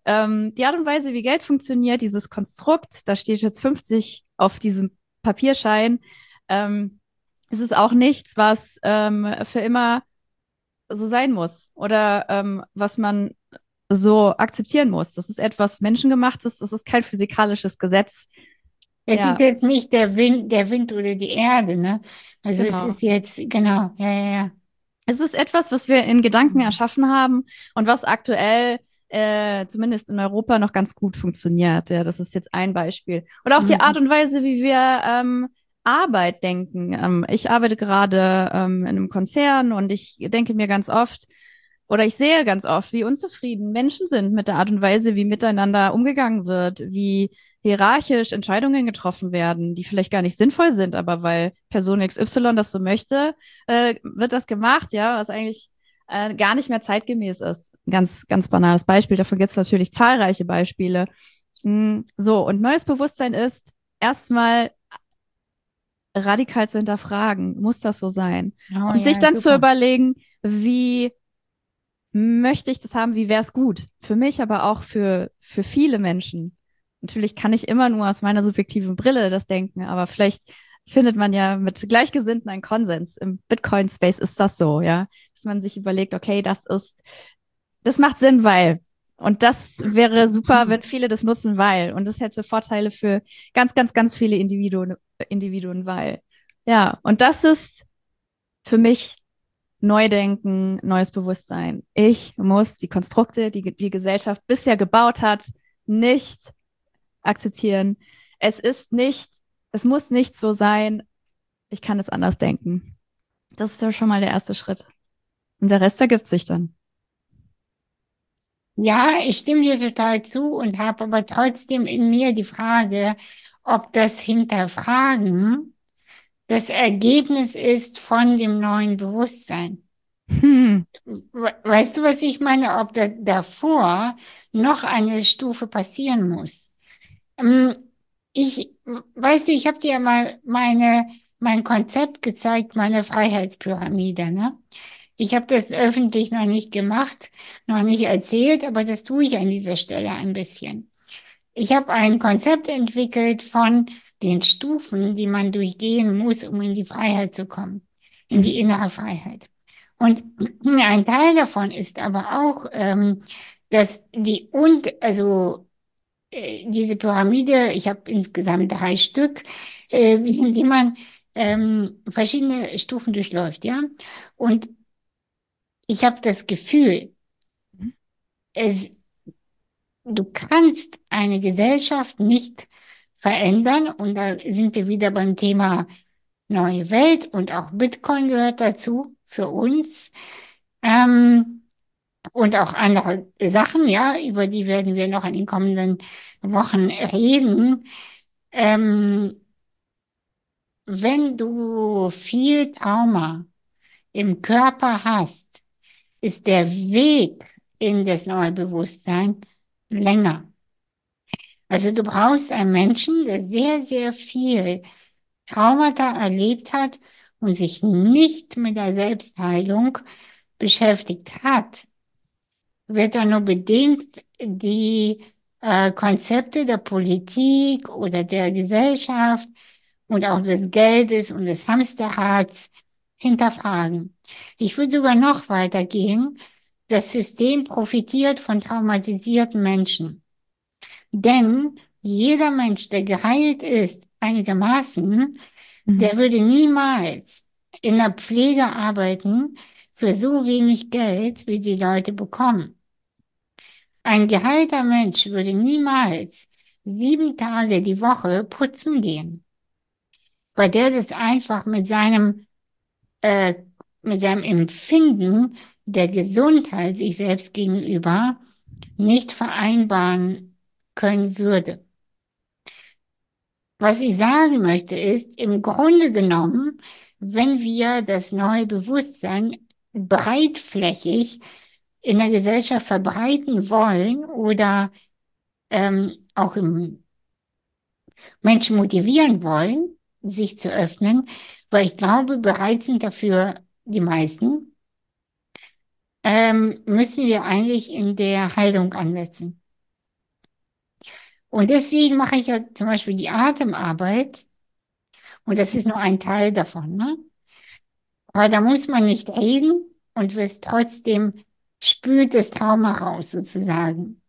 die Art und Weise, wie Geld funktioniert, dieses Konstrukt, da steht jetzt 50 auf diesem Papierschein, es ist auch nichts, was für immer so sein muss oder was man so akzeptieren muss. Das ist etwas Menschengemachtes, das ist kein physikalisches Gesetz. Es Ja, ist jetzt nicht der Wind oder die Erde, ne? Also es genau. ist jetzt, genau, ja, ja, ja. Es ist etwas, was wir in Gedanken erschaffen haben und was aktuell zumindest in Europa noch ganz gut funktioniert. Ja, das ist jetzt ein Beispiel. Oder auch die Art Mhm. und Weise, wie wir Arbeit denken. Ich arbeite gerade in einem Konzern und ich denke mir ganz oft, oder ich sehe ganz oft, wie unzufrieden Menschen sind mit der Art und Weise, wie miteinander umgegangen wird, wie hierarchisch Entscheidungen getroffen werden, die vielleicht gar nicht sinnvoll sind, aber weil Person XY das so möchte, wird das gemacht, ja, was eigentlich gar nicht mehr zeitgemäß ist. Ein ganz, ganz banales Beispiel. Davon gibt es natürlich zahlreiche Beispiele. So, und neues Bewusstsein ist erstmal radikal zu hinterfragen, muss das so sein? Oh Und sich ja, dann zu super. überlegen, wie möchte ich das haben, wie wäre es gut? Für mich, aber auch für viele Menschen. Natürlich kann ich immer nur aus meiner subjektiven Brille das denken, aber vielleicht findet man ja mit Gleichgesinnten einen Konsens. Im Bitcoin-Space ist das so, ja, dass man sich überlegt, okay, das macht Sinn, weil. Und das wäre super, wenn viele das nutzen, weil. Und das hätte Vorteile für ganz, ganz, ganz viele Individuen, weil. Ja, und das ist für mich Neudenken, neues Bewusstsein. Ich muss die Konstrukte, die Gesellschaft bisher gebaut hat, nicht akzeptieren. Es ist nicht, es muss nicht so sein. Ich kann es anders denken. Das ist ja schon mal der erste Schritt. Und der Rest ergibt sich dann. Ja, ich stimme dir total zu und habe aber trotzdem in mir die Frage, ob das Hinterfragen das Ergebnis ist von dem neuen Bewusstsein. Hm. Weißt du, was ich meine? Ob da davor noch eine Stufe passieren muss. Ähm, weißt du, ich habe dir ja mal mein Konzept gezeigt, meine Freiheitspyramide, ne? Ich habe das öffentlich noch nicht gemacht, noch nicht erzählt, aber das tue ich an dieser Stelle ein bisschen. Ich habe ein Konzept entwickelt von den Stufen, die man durchgehen muss, um in die Freiheit zu kommen, in die Mhm. innere Freiheit. Und ein Teil davon ist aber auch, dass diese Pyramide, ich habe insgesamt 3 Stück, in die man verschiedene Stufen durchläuft, ja. Und ich habe das Gefühl, es, du kannst eine Gesellschaft nicht verändern. Und da sind wir wieder beim Thema neue Welt und auch Bitcoin gehört dazu für uns. Ähm, und auch andere Sachen, ja, über die werden wir noch in den kommenden Wochen reden. Ähm, wenn du viel Trauma im Körper hast, ist der Weg in das neue Bewusstsein länger. Also du brauchst einen Menschen, der sehr, sehr viel Traumata erlebt hat und sich nicht mit der Selbstheilung beschäftigt hat, wird er nur bedingt die Konzepte der Politik oder der Gesellschaft und auch des Geldes und des Hamsterrads hinterfragen. Ich würde sogar noch weiter gehen. Das System profitiert von traumatisierten Menschen. Denn jeder Mensch, der geheilt ist, einigermaßen, Mhm. der würde niemals in der Pflege arbeiten für so wenig Geld, wie die Leute bekommen. Ein geheilter Mensch würde niemals 7 Tage die Woche putzen gehen, weil der das einfach äh, mit seinem Empfinden der Gesundheit sich selbst gegenüber nicht vereinbaren können würde. Was ich sagen möchte ist, im Grunde genommen, wenn wir das neue Bewusstsein breitflächig in der Gesellschaft verbreiten wollen oder auch im Menschen motivieren wollen, sich zu öffnen, weil ich glaube, bereit sind dafür die meisten, müssen wir eigentlich in der Heilung ansetzen. Und deswegen mache ich ja zum Beispiel die Atemarbeit und das ist nur ein Teil davon, ne? Aber da muss man nicht reden und wirst trotzdem spült das Trauma raus sozusagen.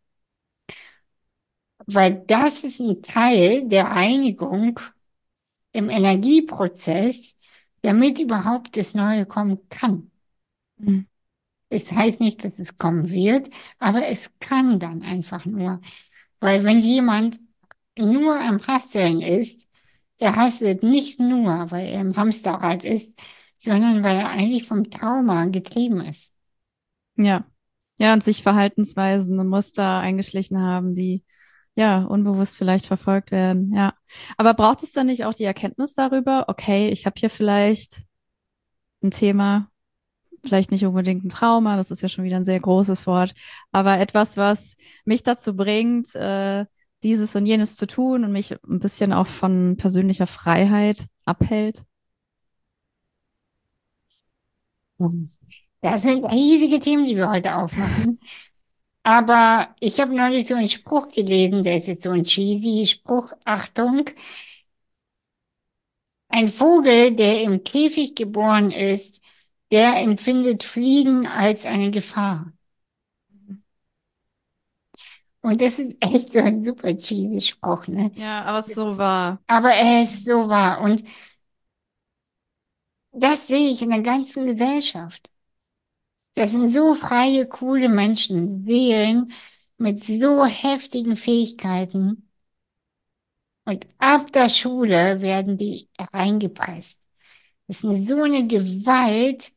Weil das ist ein Teil der Reinigung im Energieprozess, damit überhaupt das Neue kommen kann. Mhm. Es heißt nicht, dass es kommen wird, aber es kann dann einfach nur. Weil wenn jemand nur am Hasseln ist, er hasselt nicht nur, weil er im Hamsterrad ist, sondern weil er eigentlich vom Trauma getrieben ist. Ja. Ja, und sich Verhaltensweisen und Muster eingeschlichen haben, die ja unbewusst vielleicht verfolgt werden. Ja. Aber braucht es dann nicht auch die Erkenntnis darüber, okay, ich habe hier vielleicht ein Thema, vielleicht nicht unbedingt ein Trauma, das ist ja schon wieder ein sehr großes Wort, aber etwas, was mich dazu bringt, dieses und jenes zu tun und mich ein bisschen auch von persönlicher Freiheit abhält. Das sind riesige Themen, die wir heute aufmachen. Aber ich habe neulich so einen Spruch gelesen, der ist jetzt so ein cheesy Spruch. Achtung, ein Vogel, der im Käfig geboren ist, der empfindet Fliegen als eine Gefahr. Und das ist echt so ein super cheesy Spruch, ne? Ja, aber es so war. Aber er ist so wahr. Und das sehe ich in der ganzen Gesellschaft. Das sind so freie, coole Menschen, Seelen mit so heftigen Fähigkeiten. Und ab der Schule werden die reingepresst. Das ist so eine Gewalt.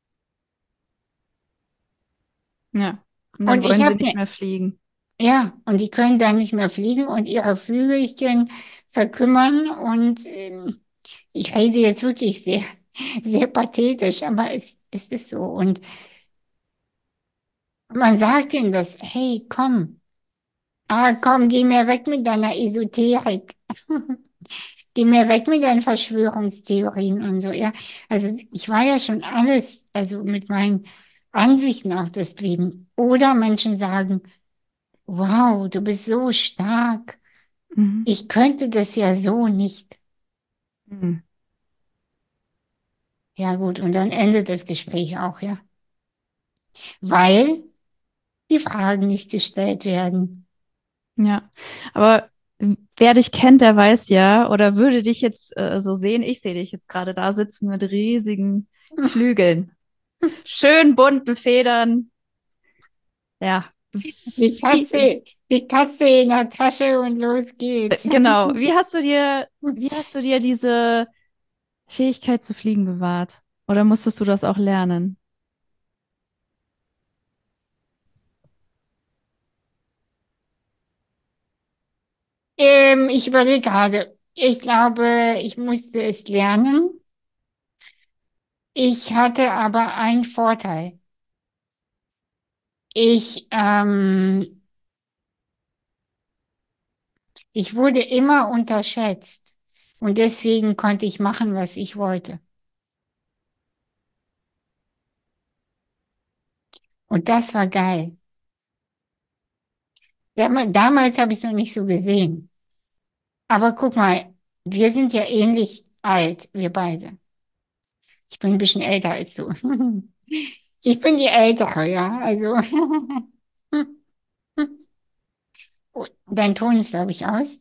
Ja. Und dann Und ich wollen sie habe nicht mehr fliegen. ja, und die können dann nicht mehr fliegen und ihre Flügelchen verkümmern. Und ich rede jetzt wirklich sehr, sehr pathetisch, aber es ist so. Und man sagt ihnen das, hey, komm, komm, geh mir weg mit deiner Esoterik. Geh mir weg mit deinen Verschwörungstheorien und so. Ja, also ich war ja schon alles, also mit meinen Ansichten auf das Leben. Oder Menschen sagen, wow, du bist so stark. Mhm. Ich könnte das ja so nicht. Mhm. Ja gut, und dann endet das Gespräch auch, ja. Weil die Fragen nicht gestellt werden. Ja, aber wer dich kennt, der weiß ja, oder würde dich jetzt so sehen, ich sehe dich jetzt gerade da sitzen mit riesigen Flügeln, schön bunten Federn. Ja, Die wie, Katze, die Katze in der Tasche und los geht's. genau, wie hast du dir diese Fähigkeit zu fliegen bewahrt? Oder musstest du das auch lernen? Ich überlege gerade. Ich glaube, ich musste es lernen. Ich hatte aber einen Vorteil. Ich, ähm, ich wurde immer unterschätzt und deswegen konnte ich machen, was ich wollte. Und das war geil. Damals habe ich es noch nicht so gesehen. Aber guck mal, wir sind ja ähnlich alt, wir beide. Ich bin ein bisschen älter als du. Ich bin die Ältere, ja. Also, oh, dein Ton ist, glaube ich, aus.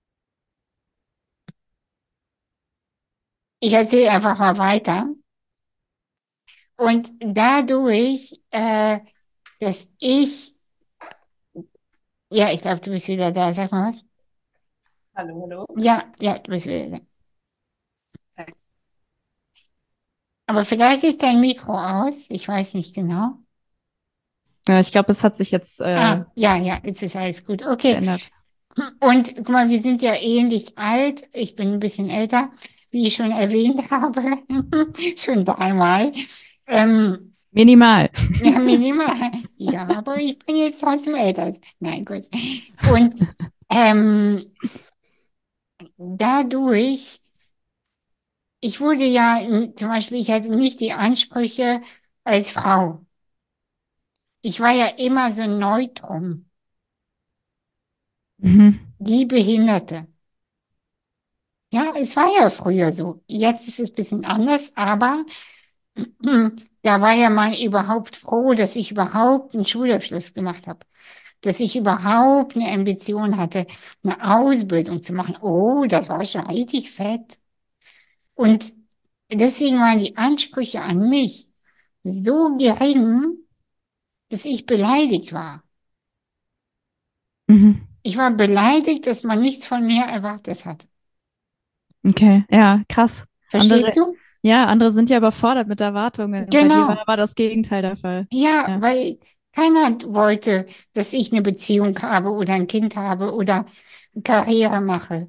Ich erzähle einfach mal weiter. Und dadurch, dass ich, ja, ich glaube, du bist wieder da. Sag mal was. Hallo, hallo. Ja, ja, du bist wieder da. Aber vielleicht ist dein Mikro aus. Ich weiß nicht genau. Ja, ich glaube, es hat sich jetzt Ja, ja, jetzt ist alles gut. Okay. geändert. Und guck mal, wir sind ja ähnlich alt. Ich bin ein bisschen älter, wie ich schon erwähnt habe. Schon dreimal. Ähm, Minimal. ja, minimal. Ja, aber ich bin jetzt trotzdem älter. Nein, gut. Und ähm, dadurch, ich wurde ja, zum Beispiel, ich hatte nicht die Ansprüche als Frau. Ich war ja immer so ein Neutrum. Mhm. die Behinderte. Ja, es war ja früher so. Jetzt ist es ein bisschen anders, aber da war ja mal überhaupt froh, dass ich überhaupt einen Schulabschluss gemacht habe, dass ich überhaupt eine Ambition hatte, eine Ausbildung zu machen. Oh, das war schon richtig fett. Und deswegen waren die Ansprüche an mich so gering, dass ich beleidigt war. Mhm. Ich war beleidigt, dass man nichts von mir erwartet hat. Okay, ja, krass. Andere, Verstehst du? ja, andere sind ja überfordert mit Erwartungen. Und bei dir war Genau. aber das Gegenteil der Fall. Ja, Ja. weil keiner wollte, dass ich eine Beziehung habe oder ein Kind habe oder Karriere mache.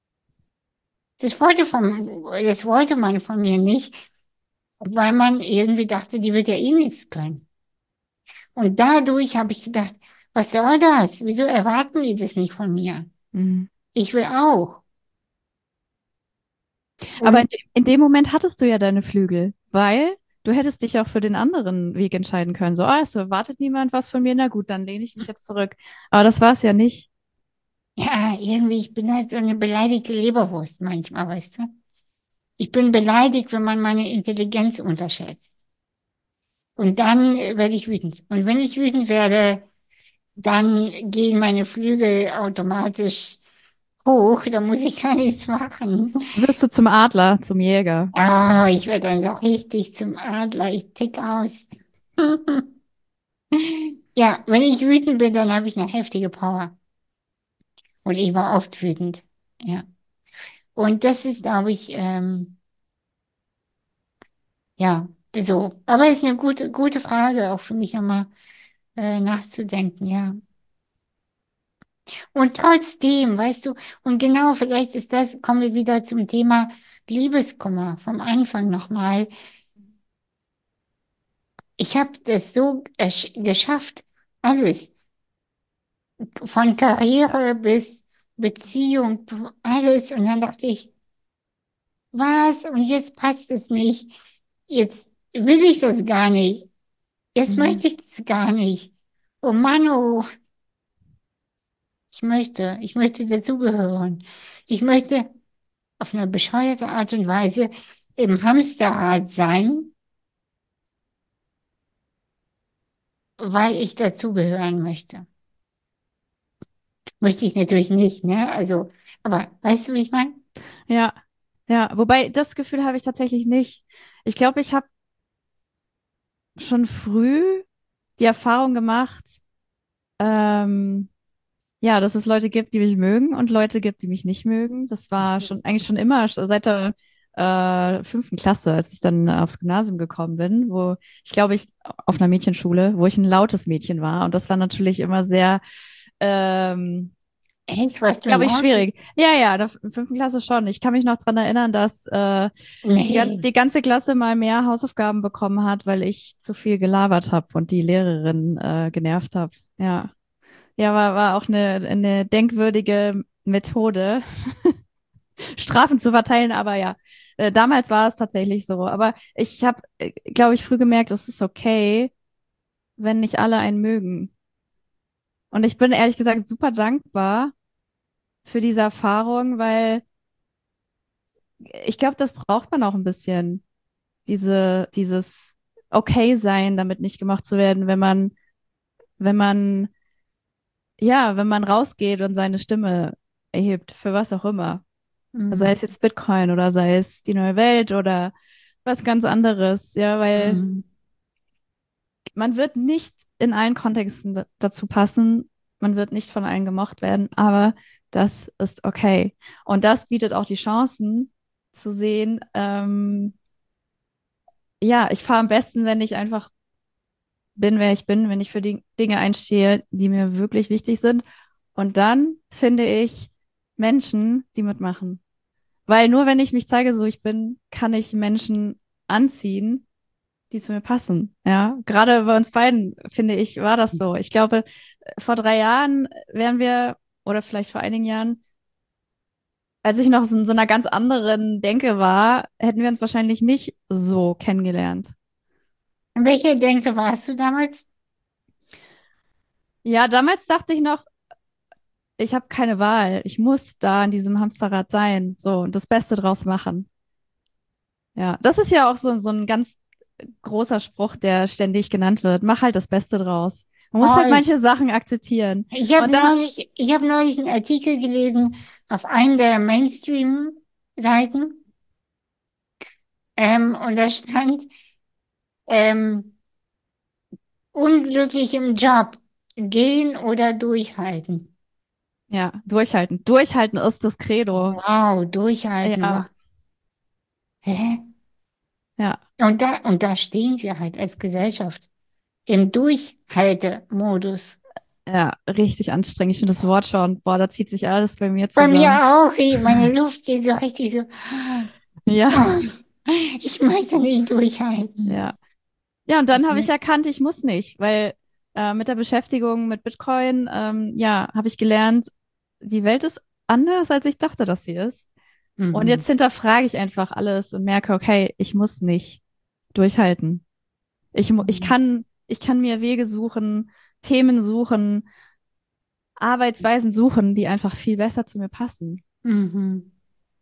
Das wollte man von mir nicht, weil man irgendwie dachte, die wird ja eh nichts können. Und dadurch habe ich gedacht, was soll das? Wieso erwarten die das nicht von mir? Mhm. Ich will auch. Aber Und in dem Moment hattest du ja deine Flügel, weil du hättest dich auch für den anderen Weg entscheiden können. So, ah, es erwartet niemand was von mir, na gut, dann lehne ich mich jetzt zurück. Aber das war es ja nicht. ja, irgendwie, ich bin halt so eine beleidigte Leberwurst manchmal, weißt du? Ich bin beleidigt, wenn man meine Intelligenz unterschätzt. Und dann werde ich wütend. Und wenn ich wütend werde, dann gehen meine Flügel automatisch hoch. Da muss ich gar nichts machen. Wirst du zum Adler, zum Jäger. Ah, ich werde dann auch richtig zum Adler. Ich tick aus. Ja, wenn ich wütend bin, dann habe ich eine heftige Power. Und ich war oft wütend. Ja. Und das ist, glaube ich, ja, so. Aber es ist eine gute Frage, auch für mich nochmal nachzudenken, ja. Und trotzdem, weißt du, und genau, vielleicht ist das, kommen wir wieder zum Thema Liebeskummer vom Anfang nochmal. Ich habe das so geschafft, alles, von Karriere bis Beziehung, alles. Und dann dachte ich, was? Und jetzt passt es nicht. Jetzt will ich das gar nicht. Jetzt Mhm. möchte ich das gar nicht. Oh Mann, oh, ich möchte dazugehören. Ich möchte auf eine bescheuerte Art und Weise im Hamsterrad sein, weil ich dazugehören möchte. Möchte ich natürlich nicht, ne? Also, aber weißt du, wie ich meine? Ja, ja. Wobei das Gefühl habe ich tatsächlich nicht. Ich glaube, ich habe schon früh die Erfahrung gemacht, ähm, ja, dass es Leute gibt, die mich mögen und Leute gibt, die mich nicht mögen. Das war schon eigentlich schon immer seit der 5. Klasse, als ich dann aufs Gymnasium gekommen bin, wo ich glaube ich auf einer Mädchenschule, wo ich ein lautes Mädchen war und das war natürlich immer sehr, ähm, Echt, was du glaube ich, laut? schwierig. Ja, ja, in der 5. Klasse schon. Ich kann mich noch dran erinnern, dass Nee. die ganze Klasse mal mehr Hausaufgaben bekommen hat, weil ich zu viel gelabert habe und die Lehrerin genervt habe. Ja. Ja, war auch eine denkwürdige Methode, Strafen zu verteilen, aber ja, damals war es tatsächlich so. Aber ich habe, glaube ich, früh gemerkt, es ist okay, wenn nicht alle einen mögen. Und ich bin ehrlich gesagt super dankbar für diese Erfahrung, weil ich glaube, das braucht man auch ein bisschen, dieses okay sein, damit nicht gemacht zu werden, wenn man, ja, wenn man rausgeht und seine Stimme erhebt, für was auch immer. Sei es Mhm. jetzt Bitcoin oder sei es die neue Welt oder was ganz anderes, ja, weil Mhm. man wird nicht in allen Kontexten dazu passen, man wird nicht von allen gemocht werden, aber das ist okay. Und das bietet auch die Chancen zu sehen, ja, ich fahre am besten, wenn ich einfach bin, wer ich bin, wenn ich für die Dinge einstehe, die mir wirklich wichtig sind. Und dann finde ich Menschen, die mitmachen. Weil nur wenn ich mich zeige, so ich bin, kann ich Menschen anziehen, die zu mir passen. Ja, gerade bei uns beiden, finde ich, war das so. Ich glaube, vor 3 Jahren wären wir, oder vielleicht vor einigen Jahren, als ich noch so in so einer ganz anderen Denke war, hätten wir uns wahrscheinlich nicht so kennengelernt. In welcher Denke warst du damals? Ja, damals dachte ich noch, ich habe keine Wahl. Ich muss da in diesem Hamsterrad sein, so und das Beste draus machen. Ja, das ist ja auch so ein ganz großer Spruch, der ständig genannt wird. Mach halt das Beste draus. Man muss Oh, halt manche Sachen akzeptieren. Und dann, ich hab neulich einen Artikel gelesen auf einen der Mainstream-Seiten, und da stand, ähm, unglücklich im Job, gehen oder durchhalten. ja, durchhalten. Durchhalten ist das Credo. Wow, durchhalten. Wow. Ja, Hä? ja, Und da stehen wir halt als Gesellschaft im Durchhaltemodus. ja, richtig anstrengend. Ich finde das Wort schon, boah, da zieht sich alles bei mir Bei mir zusammen. auch, meine Luft geht so richtig so. Ja, Oh, ich möchte nicht durchhalten. ja. Ja, und dann Ich habe ich mö- erkannt, ich muss nicht, weil mit der Beschäftigung mit Bitcoin, ja, habe ich gelernt, die Welt ist anders, als ich dachte, dass sie ist. Und Mhm. jetzt hinterfrage ich einfach alles und merke, okay, ich muss nicht durchhalten. Mhm. Ich kann mir Wege suchen, Themen suchen, Arbeitsweisen suchen, die einfach viel besser zu mir passen. Mhm.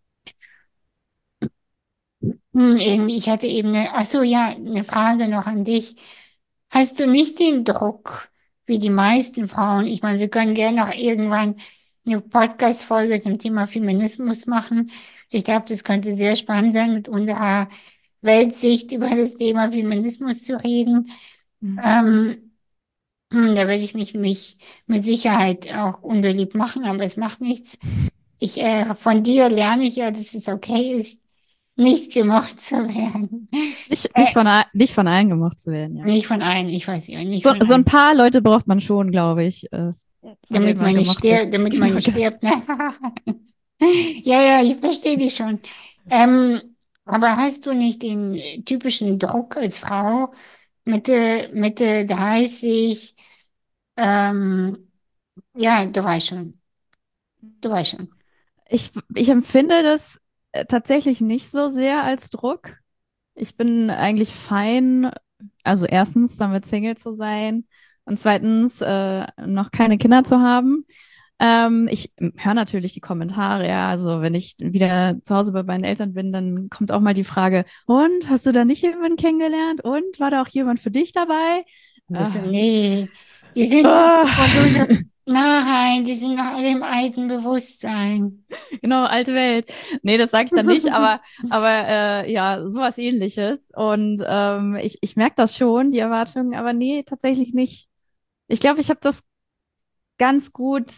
Irgendwie, ich hatte eben ach so, ja, eine Frage noch an dich. Hast du nicht den Druck, wie die meisten Frauen? Ich meine, wir können gerne noch irgendwann eine Podcast-Folge zum Thema Feminismus machen. Ich glaube, das könnte sehr spannend sein, mit unserer Weltsicht über das Thema Feminismus zu reden. Mhm. Ähm, Da werde ich mich mit Sicherheit auch unbeliebt machen, aber es macht nichts. Von dir lerne ich ja, dass es okay ist, nicht gemocht zu werden. Äh, Nicht von allen gemocht zu werden, ja. Nicht von allen, ich weiß ja, nicht von So ein allen. paar Leute braucht man schon, glaube ich, von denen man gemocht wird. Damit man Genau, nicht stirbt. Ne? Ja, ja, ich verstehe dich schon. Ähm, aber hast du nicht den typischen Druck als Frau, Mitte 30, ähm, ja, du weißt schon. ich empfinde das tatsächlich nicht so sehr als Druck. Ich bin eigentlich fein, also erstens damit Single zu sein und zweitens noch keine Kinder zu haben. Ich höre natürlich die Kommentare, ja. Also wenn ich wieder zu Hause bei meinen Eltern bin, dann kommt auch mal die Frage, und hast du da nicht jemanden kennengelernt? Und war da auch jemand für dich dabei? Das, Ah. nee, die sind, und du so, Ah. nein, die sind noch alle im alten Bewusstsein. Genau, alte Welt. Nee, das sage ich dann nicht, aber ja, sowas ähnliches. Und ich merke das schon, die Erwartungen, aber nee, tatsächlich nicht. Ich glaube, ich habe das ganz gut,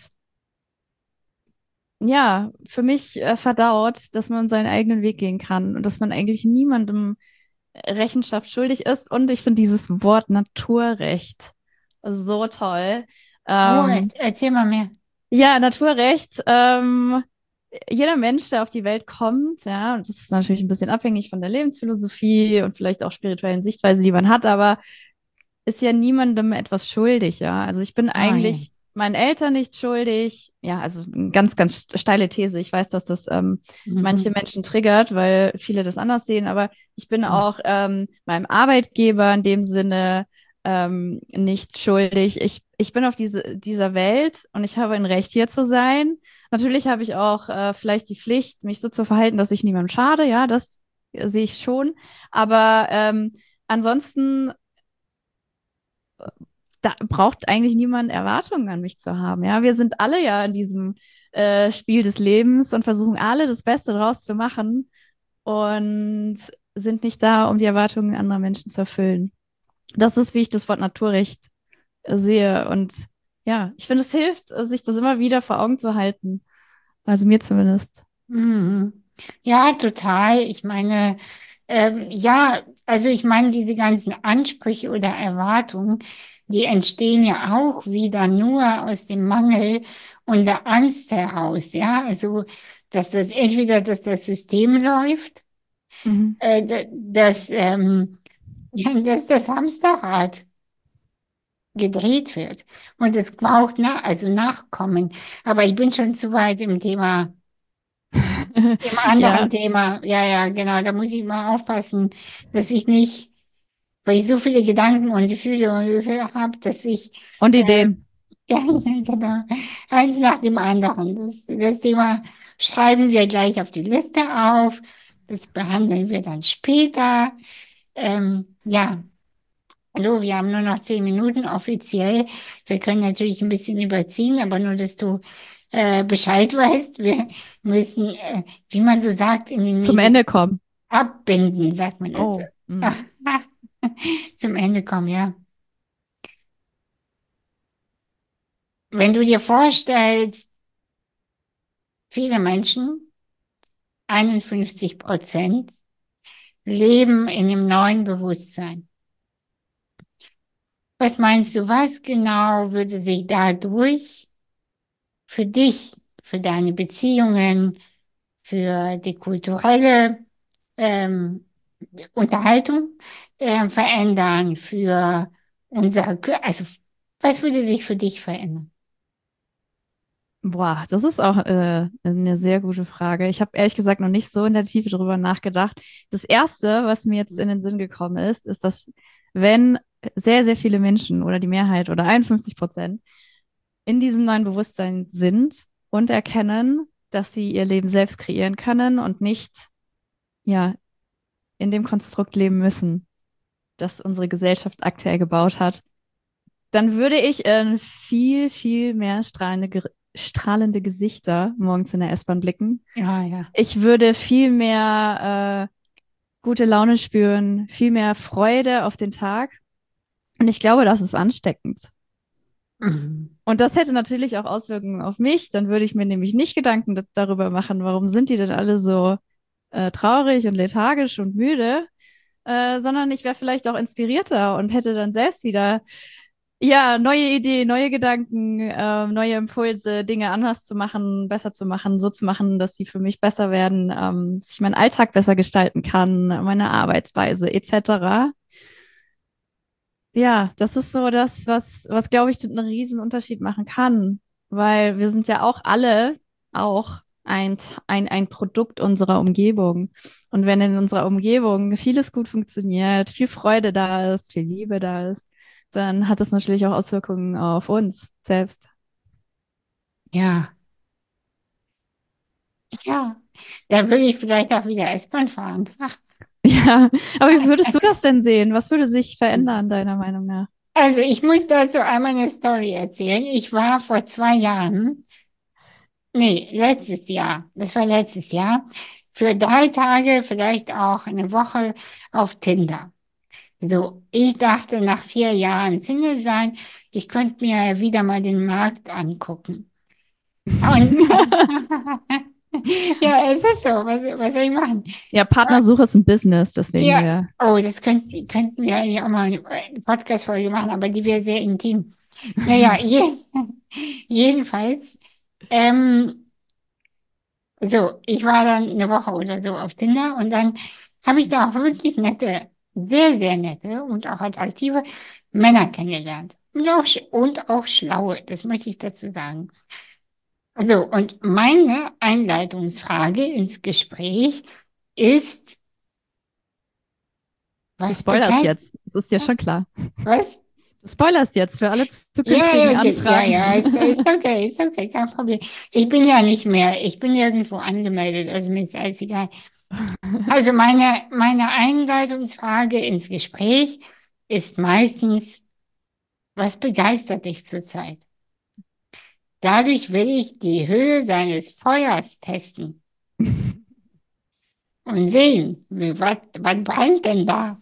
ja, für mich verdaut, dass man seinen eigenen Weg gehen kann und dass man eigentlich niemandem Rechenschaft schuldig ist. Und ich finde dieses Wort Naturrecht so toll. Oh, Ähm, erzähl mal mehr. ja, Naturrecht. Jeder Mensch, der auf die Welt kommt, ja, und das ist natürlich ein bisschen abhängig von der Lebensphilosophie und vielleicht auch spirituellen Sichtweise, die man hat, aber ist ja niemandem etwas schuldig, ja. Also ich bin Ah, ja. eigentlich meinen Eltern nicht schuldig. Ja, also eine ganz, ganz steile These. Ich weiß, dass das manche Mhm. Menschen triggert, weil viele das anders sehen, aber ich bin auch meinem Arbeitgeber in dem Sinne nicht schuldig. Ich bin auf dieser Welt und ich habe ein Recht, hier zu sein. Natürlich habe ich auch vielleicht die Pflicht, mich so zu verhalten, dass ich niemandem schade, ja, das sehe ich schon. Aber ansonsten da braucht eigentlich niemand Erwartungen an mich zu haben. Ja, wir sind alle ja in diesem Spiel des Lebens und versuchen alle das Beste draus zu machen und sind nicht da, um die Erwartungen anderer Menschen zu erfüllen. Das ist, wie ich das Wort Naturrecht sehe. Und ja, ich finde, es hilft, sich das immer wieder vor Augen zu halten. Also mir zumindest. Mhm. Ja, total. Ich meine, ja, also ich meine, diese ganzen Ansprüche oder Erwartungen, die entstehen ja auch wieder nur aus dem Mangel und der Angst heraus, ja. Also, dass das System läuft, Mhm. dass, ja, dass das Hamsterrad gedreht wird. Und es braucht also Nachkommen. Aber ich bin schon zu weit im anderen Ja, Thema. Ja, ja, genau. Da muss ich mal aufpassen, dass ich nicht, weil ich so viele Gedanken und Gefühle und Gefühle habe, dass ich, und äh, Ideen. Ja, genau. Eins nach dem anderen. Das Thema schreiben wir gleich auf die Liste auf. Das behandeln wir dann später. Ja, hallo, wir haben nur noch 10 Minuten offiziell. Wir können natürlich ein bisschen überziehen, aber nur, dass du Bescheid weißt. Wir müssen, wie man so sagt, in den Zum Medien Ende kommen. abbinden, sagt man jetzt. Oh. Zum Ende kommen, ja. Wenn du dir vorstellst, viele Menschen, 51%, leben in dem neuen Bewusstsein. Was meinst du, was genau würde sich dadurch für dich, für deine Beziehungen, für die kulturelle ähm, Unterhaltung verändern, für also was würde sich für dich verändern? Boah, das ist auch eine sehr gute Frage. Ich habe ehrlich gesagt noch nicht so in der Tiefe drüber nachgedacht. Das Erste, was mir jetzt in den Sinn gekommen ist, dass wenn sehr, sehr viele Menschen oder die Mehrheit oder 51% in diesem neuen Bewusstsein sind und erkennen, dass sie ihr Leben selbst kreieren können und nicht, ja, in dem Konstrukt leben müssen, das unsere Gesellschaft aktuell gebaut hat, dann würde ich in viel, viel mehr strahlende Gesichter morgens in der S-Bahn blicken. Ja, ja. Ich würde viel mehr gute Laune spüren, viel mehr Freude auf den Tag. Und ich glaube, das ist ansteckend. Mhm. Und das hätte natürlich auch Auswirkungen auf mich. Dann würde ich mir nämlich nicht Gedanken darüber machen, warum sind die denn alle so traurig und lethargisch und müde, sondern ich wäre vielleicht auch inspirierter und hätte dann selbst wieder ja, neue Ideen, neue Gedanken, neue Impulse, Dinge anders zu machen, besser zu machen, so zu machen, dass sie für mich besser werden, dass ich meinen Alltag besser gestalten kann, meine Arbeitsweise etc. Ja, das ist so das, was glaube ich, einen riesen Unterschied machen kann, weil wir sind ja auch alle auch ein Produkt unserer Umgebung. Und wenn in unserer Umgebung vieles gut funktioniert, viel Freude da ist, viel Liebe da ist, dann hat das natürlich auch Auswirkungen auf uns selbst. Ja, ja. Da würde ich vielleicht auch wieder S-Bahn fahren. Ja, aber wie würdest du das denn sehen? Was würde sich verändern, deiner Meinung nach? Also ich muss dazu einmal eine Story erzählen. Ich war vor 2 Jahren, nee, letztes Jahr, das war letztes Jahr, für 3 Tage, vielleicht auch eine Woche auf Tinder. So, ich dachte nach 4 Jahren Single sein, ich könnte mir wieder mal den Markt angucken. Und ja, es ist so, was soll ich machen? Ja, Partnersuche ist ein Business, deswegen Ja, wir. oh, das könnten wir eigentlich auch mal eine Podcast-Folge machen, aber die wäre sehr intim. Naja, jedenfalls, ähm, so, ich war dann eine Woche oder so auf Tinder und dann habe ich da auch wirklich nette, sehr, sehr nette und auch attraktive Männer kennengelernt. Und auch schlaue, das möchte ich dazu sagen. So, und meine Einleitungsfrage ins Gespräch ist, Du was spoilerst begeistert, jetzt. Das ist ja schon klar. was? Du spoilerst jetzt für alle Ja, zukünftigen ja, ja, Anfragen. ist okay, kein Problem. Ich bin nirgendwo angemeldet, also mir ist alles egal. Also meine Einleitungsfrage ins Gespräch ist meistens, was begeistert dich zurzeit? Dadurch will ich die Höhe seines Feuers testen und sehen, was brennt denn da?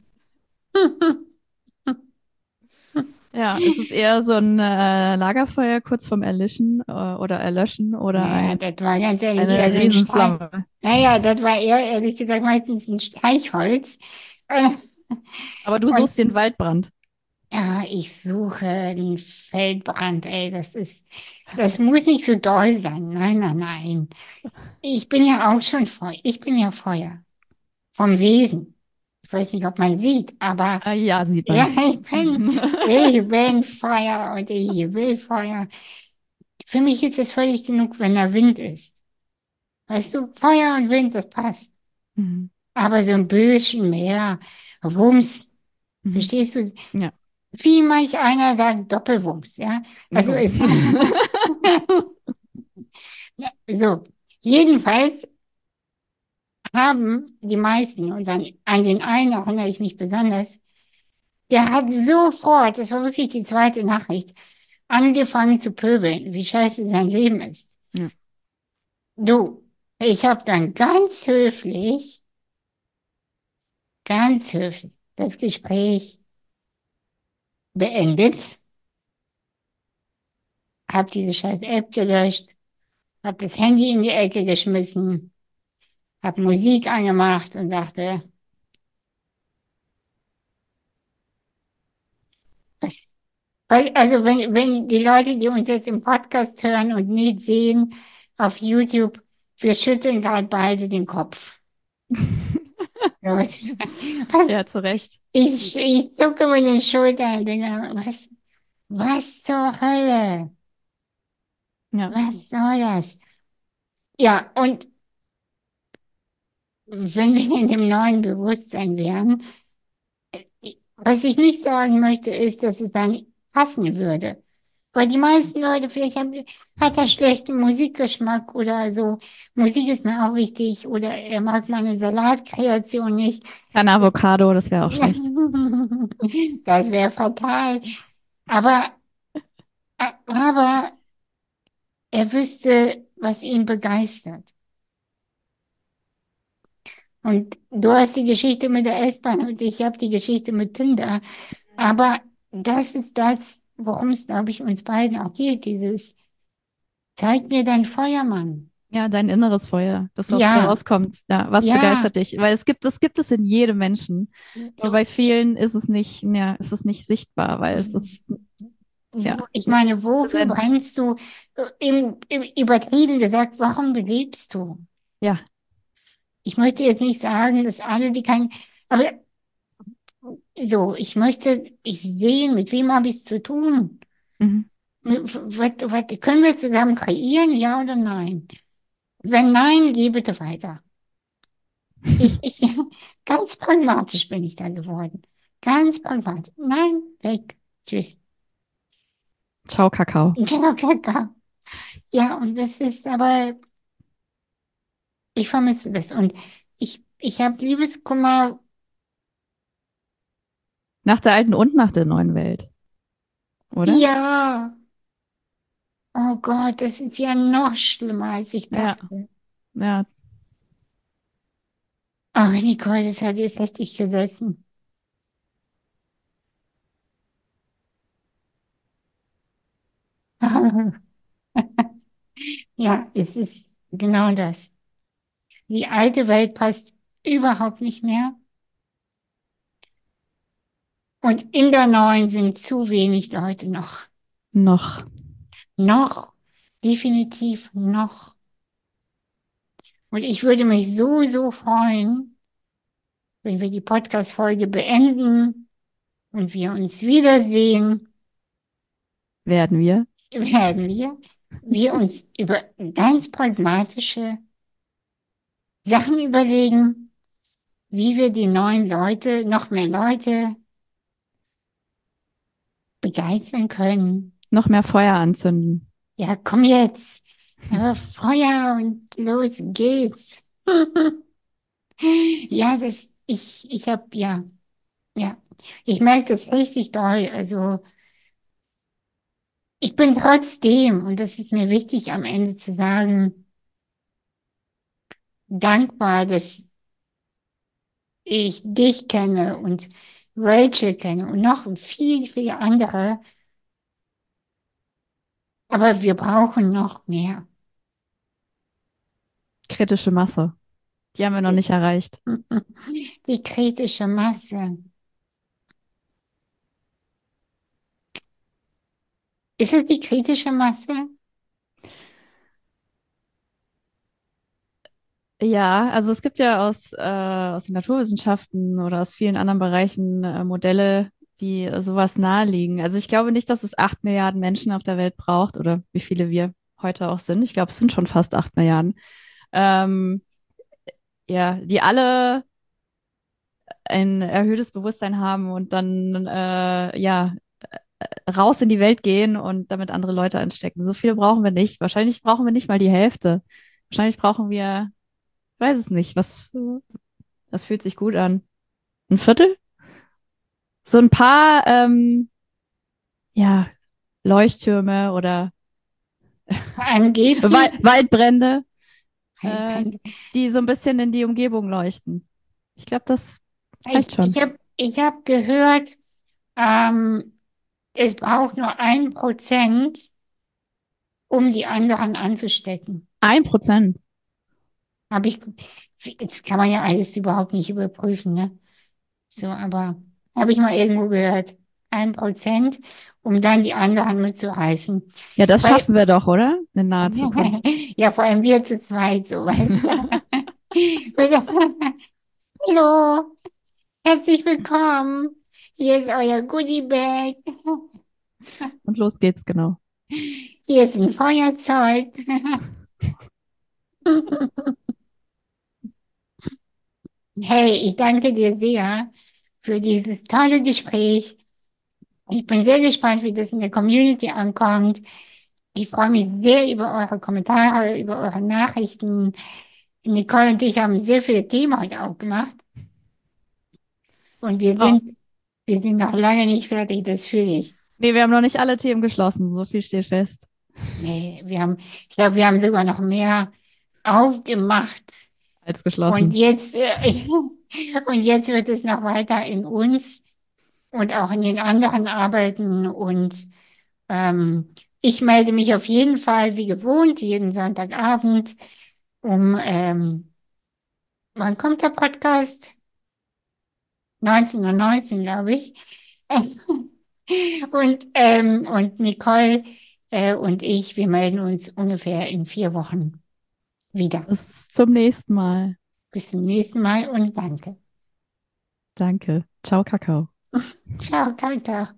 Ja, ist es eher so ein Lagerfeuer kurz vorm Erlischen oder Erlöschen oder Naja, das war ganz ehrlich eher eine so ein Streich. Riesenflamme? Naja, das war eher, ehrlich gesagt, meistens ein Streichholz. Äh, Aber du Und suchst den Waldbrand. ja, ich suche einen Feldbrand, ey, das muss nicht so doll sein. Nein, nein, nein. Ich bin ja auch schon Feuer. Ich bin ja Feuer. Vom Wesen. Ich weiß nicht, ob man sieht, aber Ja, sieht ja, man. ich bin Feuer und ich will Feuer. Für mich ist es völlig genug, wenn da Wind ist. Weißt du, Feuer und Wind, das passt. Mhm. Aber so ein bisschen mehr Wumms, Mhm. verstehst du? Ja. wie manch einer sagt, Doppelwumms, ja. Also Oh. es, so, jedenfalls haben die meisten, und an den einen erinnere ich mich besonders, der hat sofort, das war wirklich die zweite Nachricht, angefangen zu pöbeln, wie scheiße sein Leben ist. Ja. Du, ich habe dann ganz höflich das Gespräch beendet, habe diese scheiß App gelöscht, habe das Handy in die Ecke geschmissen, habe Musik angemacht und dachte, also wenn die Leute, die uns jetzt im Podcast hören und nicht sehen, auf YouTube, wir schütteln gerade beide den Kopf. Was, Ja, was, zu Recht. ich zucke mit den Schultern und denke, was zur Hölle? Ja. Was soll das? Ja, und wenn wir in dem neuen Bewusstsein wären, was ich nicht sagen möchte, ist, dass es dann passen würde. Weil die meisten Leute, hat er schlechten Musikgeschmack oder so. Musik ist mir auch wichtig oder er mag meine Salatkreation nicht. Keine Avocado, das wäre auch schlecht. Das wäre fatal. Aber, aber er wüsste, was ihn begeistert. Und du hast die Geschichte mit der S-Bahn und ich habe die Geschichte mit Tinder. Aber das ist das, worum es, glaube ich, uns beiden auch geht. Dieses, zeig mir dein Feuermann. Ja, dein inneres Feuer, das aus dir Ja, rauskommt. Ja, was ja, begeistert dich? Weil das gibt es in jedem Menschen. Nur bei vielen ist es nicht, ja, ist es nicht sichtbar, weil es ist, ja, ich meine, wofür präsent. brennst du? Übertrieben gesagt, warum belebst du? Ja. Ich möchte jetzt nicht sagen, dass alle, die kein, aber so, ich sehe, mit wem habe ich es zu tun? Mhm. Was können wir zusammen kreieren, ja oder nein? Wenn nein, geh bitte weiter. Ich, ich, ganz pragmatisch bin ich da geworden. Ganz pragmatisch. Nein, weg. Tschüss. Ciao, Kakao. Ciao, Kakao. Ja, und das ist aber, ich vermisse das. Und ich habe Liebeskummer. Nach der alten und nach der neuen Welt, oder? Ja, oh Gott, das ist ja noch schlimmer, als ich Ja, dachte. ja. Oh, Nicole, das hat jetzt richtig gesessen. Ja, es ist genau das. Die alte Welt passt überhaupt nicht mehr. Und in der neuen sind zu wenig Leute noch. Noch. Noch, definitiv noch. Und ich würde mich so, so freuen, wenn wir die Podcast-Folge beenden und wir uns wiedersehen, Werden wir. werden wir uns über ganz pragmatische Sachen überlegen, wie wir die neuen Leute, noch mehr Leute begeistern können. Noch mehr Feuer anzünden. Ja, komm jetzt. Aber Feuer und los geht's. Ja, ich habe, ja, ja, ich merke das richtig doll. Also, ich bin trotzdem, und das ist mir wichtig am Ende zu sagen, dankbar, dass ich dich kenne und Rachel kenne und noch viel, viele andere. Aber wir brauchen noch mehr. Kritische Masse. Die haben wir noch nicht erreicht. Die kritische Masse. Ist es die kritische Masse? Ja, also es gibt ja aus den Naturwissenschaften oder aus vielen anderen Bereichen Modelle, die sowas naheliegen. Also ich glaube nicht, dass es 8 Milliarden Menschen auf der Welt braucht oder wie viele wir heute auch sind. Ich glaube, es sind schon fast 8 Milliarden. Ähm, ja, die alle ein erhöhtes Bewusstsein haben und dann raus in die Welt gehen und damit andere Leute anstecken. So viel brauchen wir nicht. Wahrscheinlich brauchen wir nicht mal die Hälfte. Wahrscheinlich brauchen wir, ich weiß es nicht, was fühlt sich gut an? Ein Viertel? So ein paar, ja, Leuchttürme oder Angeblich. Waldbrände, die so ein bisschen in die Umgebung leuchten. Ich glaube, das reicht schon. Ich hab gehört, ähm, es braucht nur 1%, um die anderen anzustecken. 1%. Habe ich, Jetzt kann man ja alles überhaupt nicht überprüfen, ne? So, aber habe ich mal irgendwo gehört. 1%, um dann die anderen mitzureißen. Ja, das Weil, schaffen wir doch, oder? In naher Zukunft. ja, vor allem wir zu zweit, so weißt du. Hallo, herzlich willkommen. Hier ist euer Goodie-Bag. Und los geht's, genau. Hier ist ein Feuerzeug. Hey, ich danke dir sehr für dieses tolle Gespräch. Ich bin sehr gespannt, wie das in der Community ankommt. Ich freue mich sehr über eure Kommentare, über eure Nachrichten. Nicole und ich haben sehr viele Themen heute aufgemacht. Und Oh. wir sind noch lange nicht fertig, das fühle ich. Nee, wir haben noch nicht alle Themen geschlossen. So viel steht fest. Nee, ich glaube, wir haben sogar noch mehr aufgemacht. Als geschlossen. Und und jetzt wird es noch weiter in uns und auch in den anderen arbeiten. Und ich melde mich auf jeden Fall, wie gewohnt, jeden Sonntagabend wann kommt der Podcast? 19:19 Uhr, glaube ich. Und Nicole und ich, wir melden uns ungefähr in 4 Wochen wieder. Bis zum nächsten Mal. Bis zum nächsten Mal und danke. Danke. Ciao, Kakao. Ciao, Tata.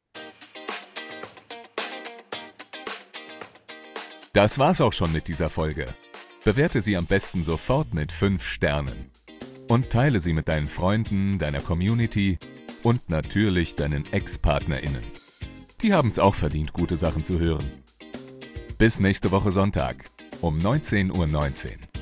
Das war's auch schon mit dieser Folge. Bewerte sie am besten sofort mit 5 Sternen. Und teile sie mit deinen Freunden, deiner Community und natürlich deinen Ex-PartnerInnen. Die haben's auch verdient, gute Sachen zu hören. Bis nächste Woche Sonntag um 19:19 Uhr.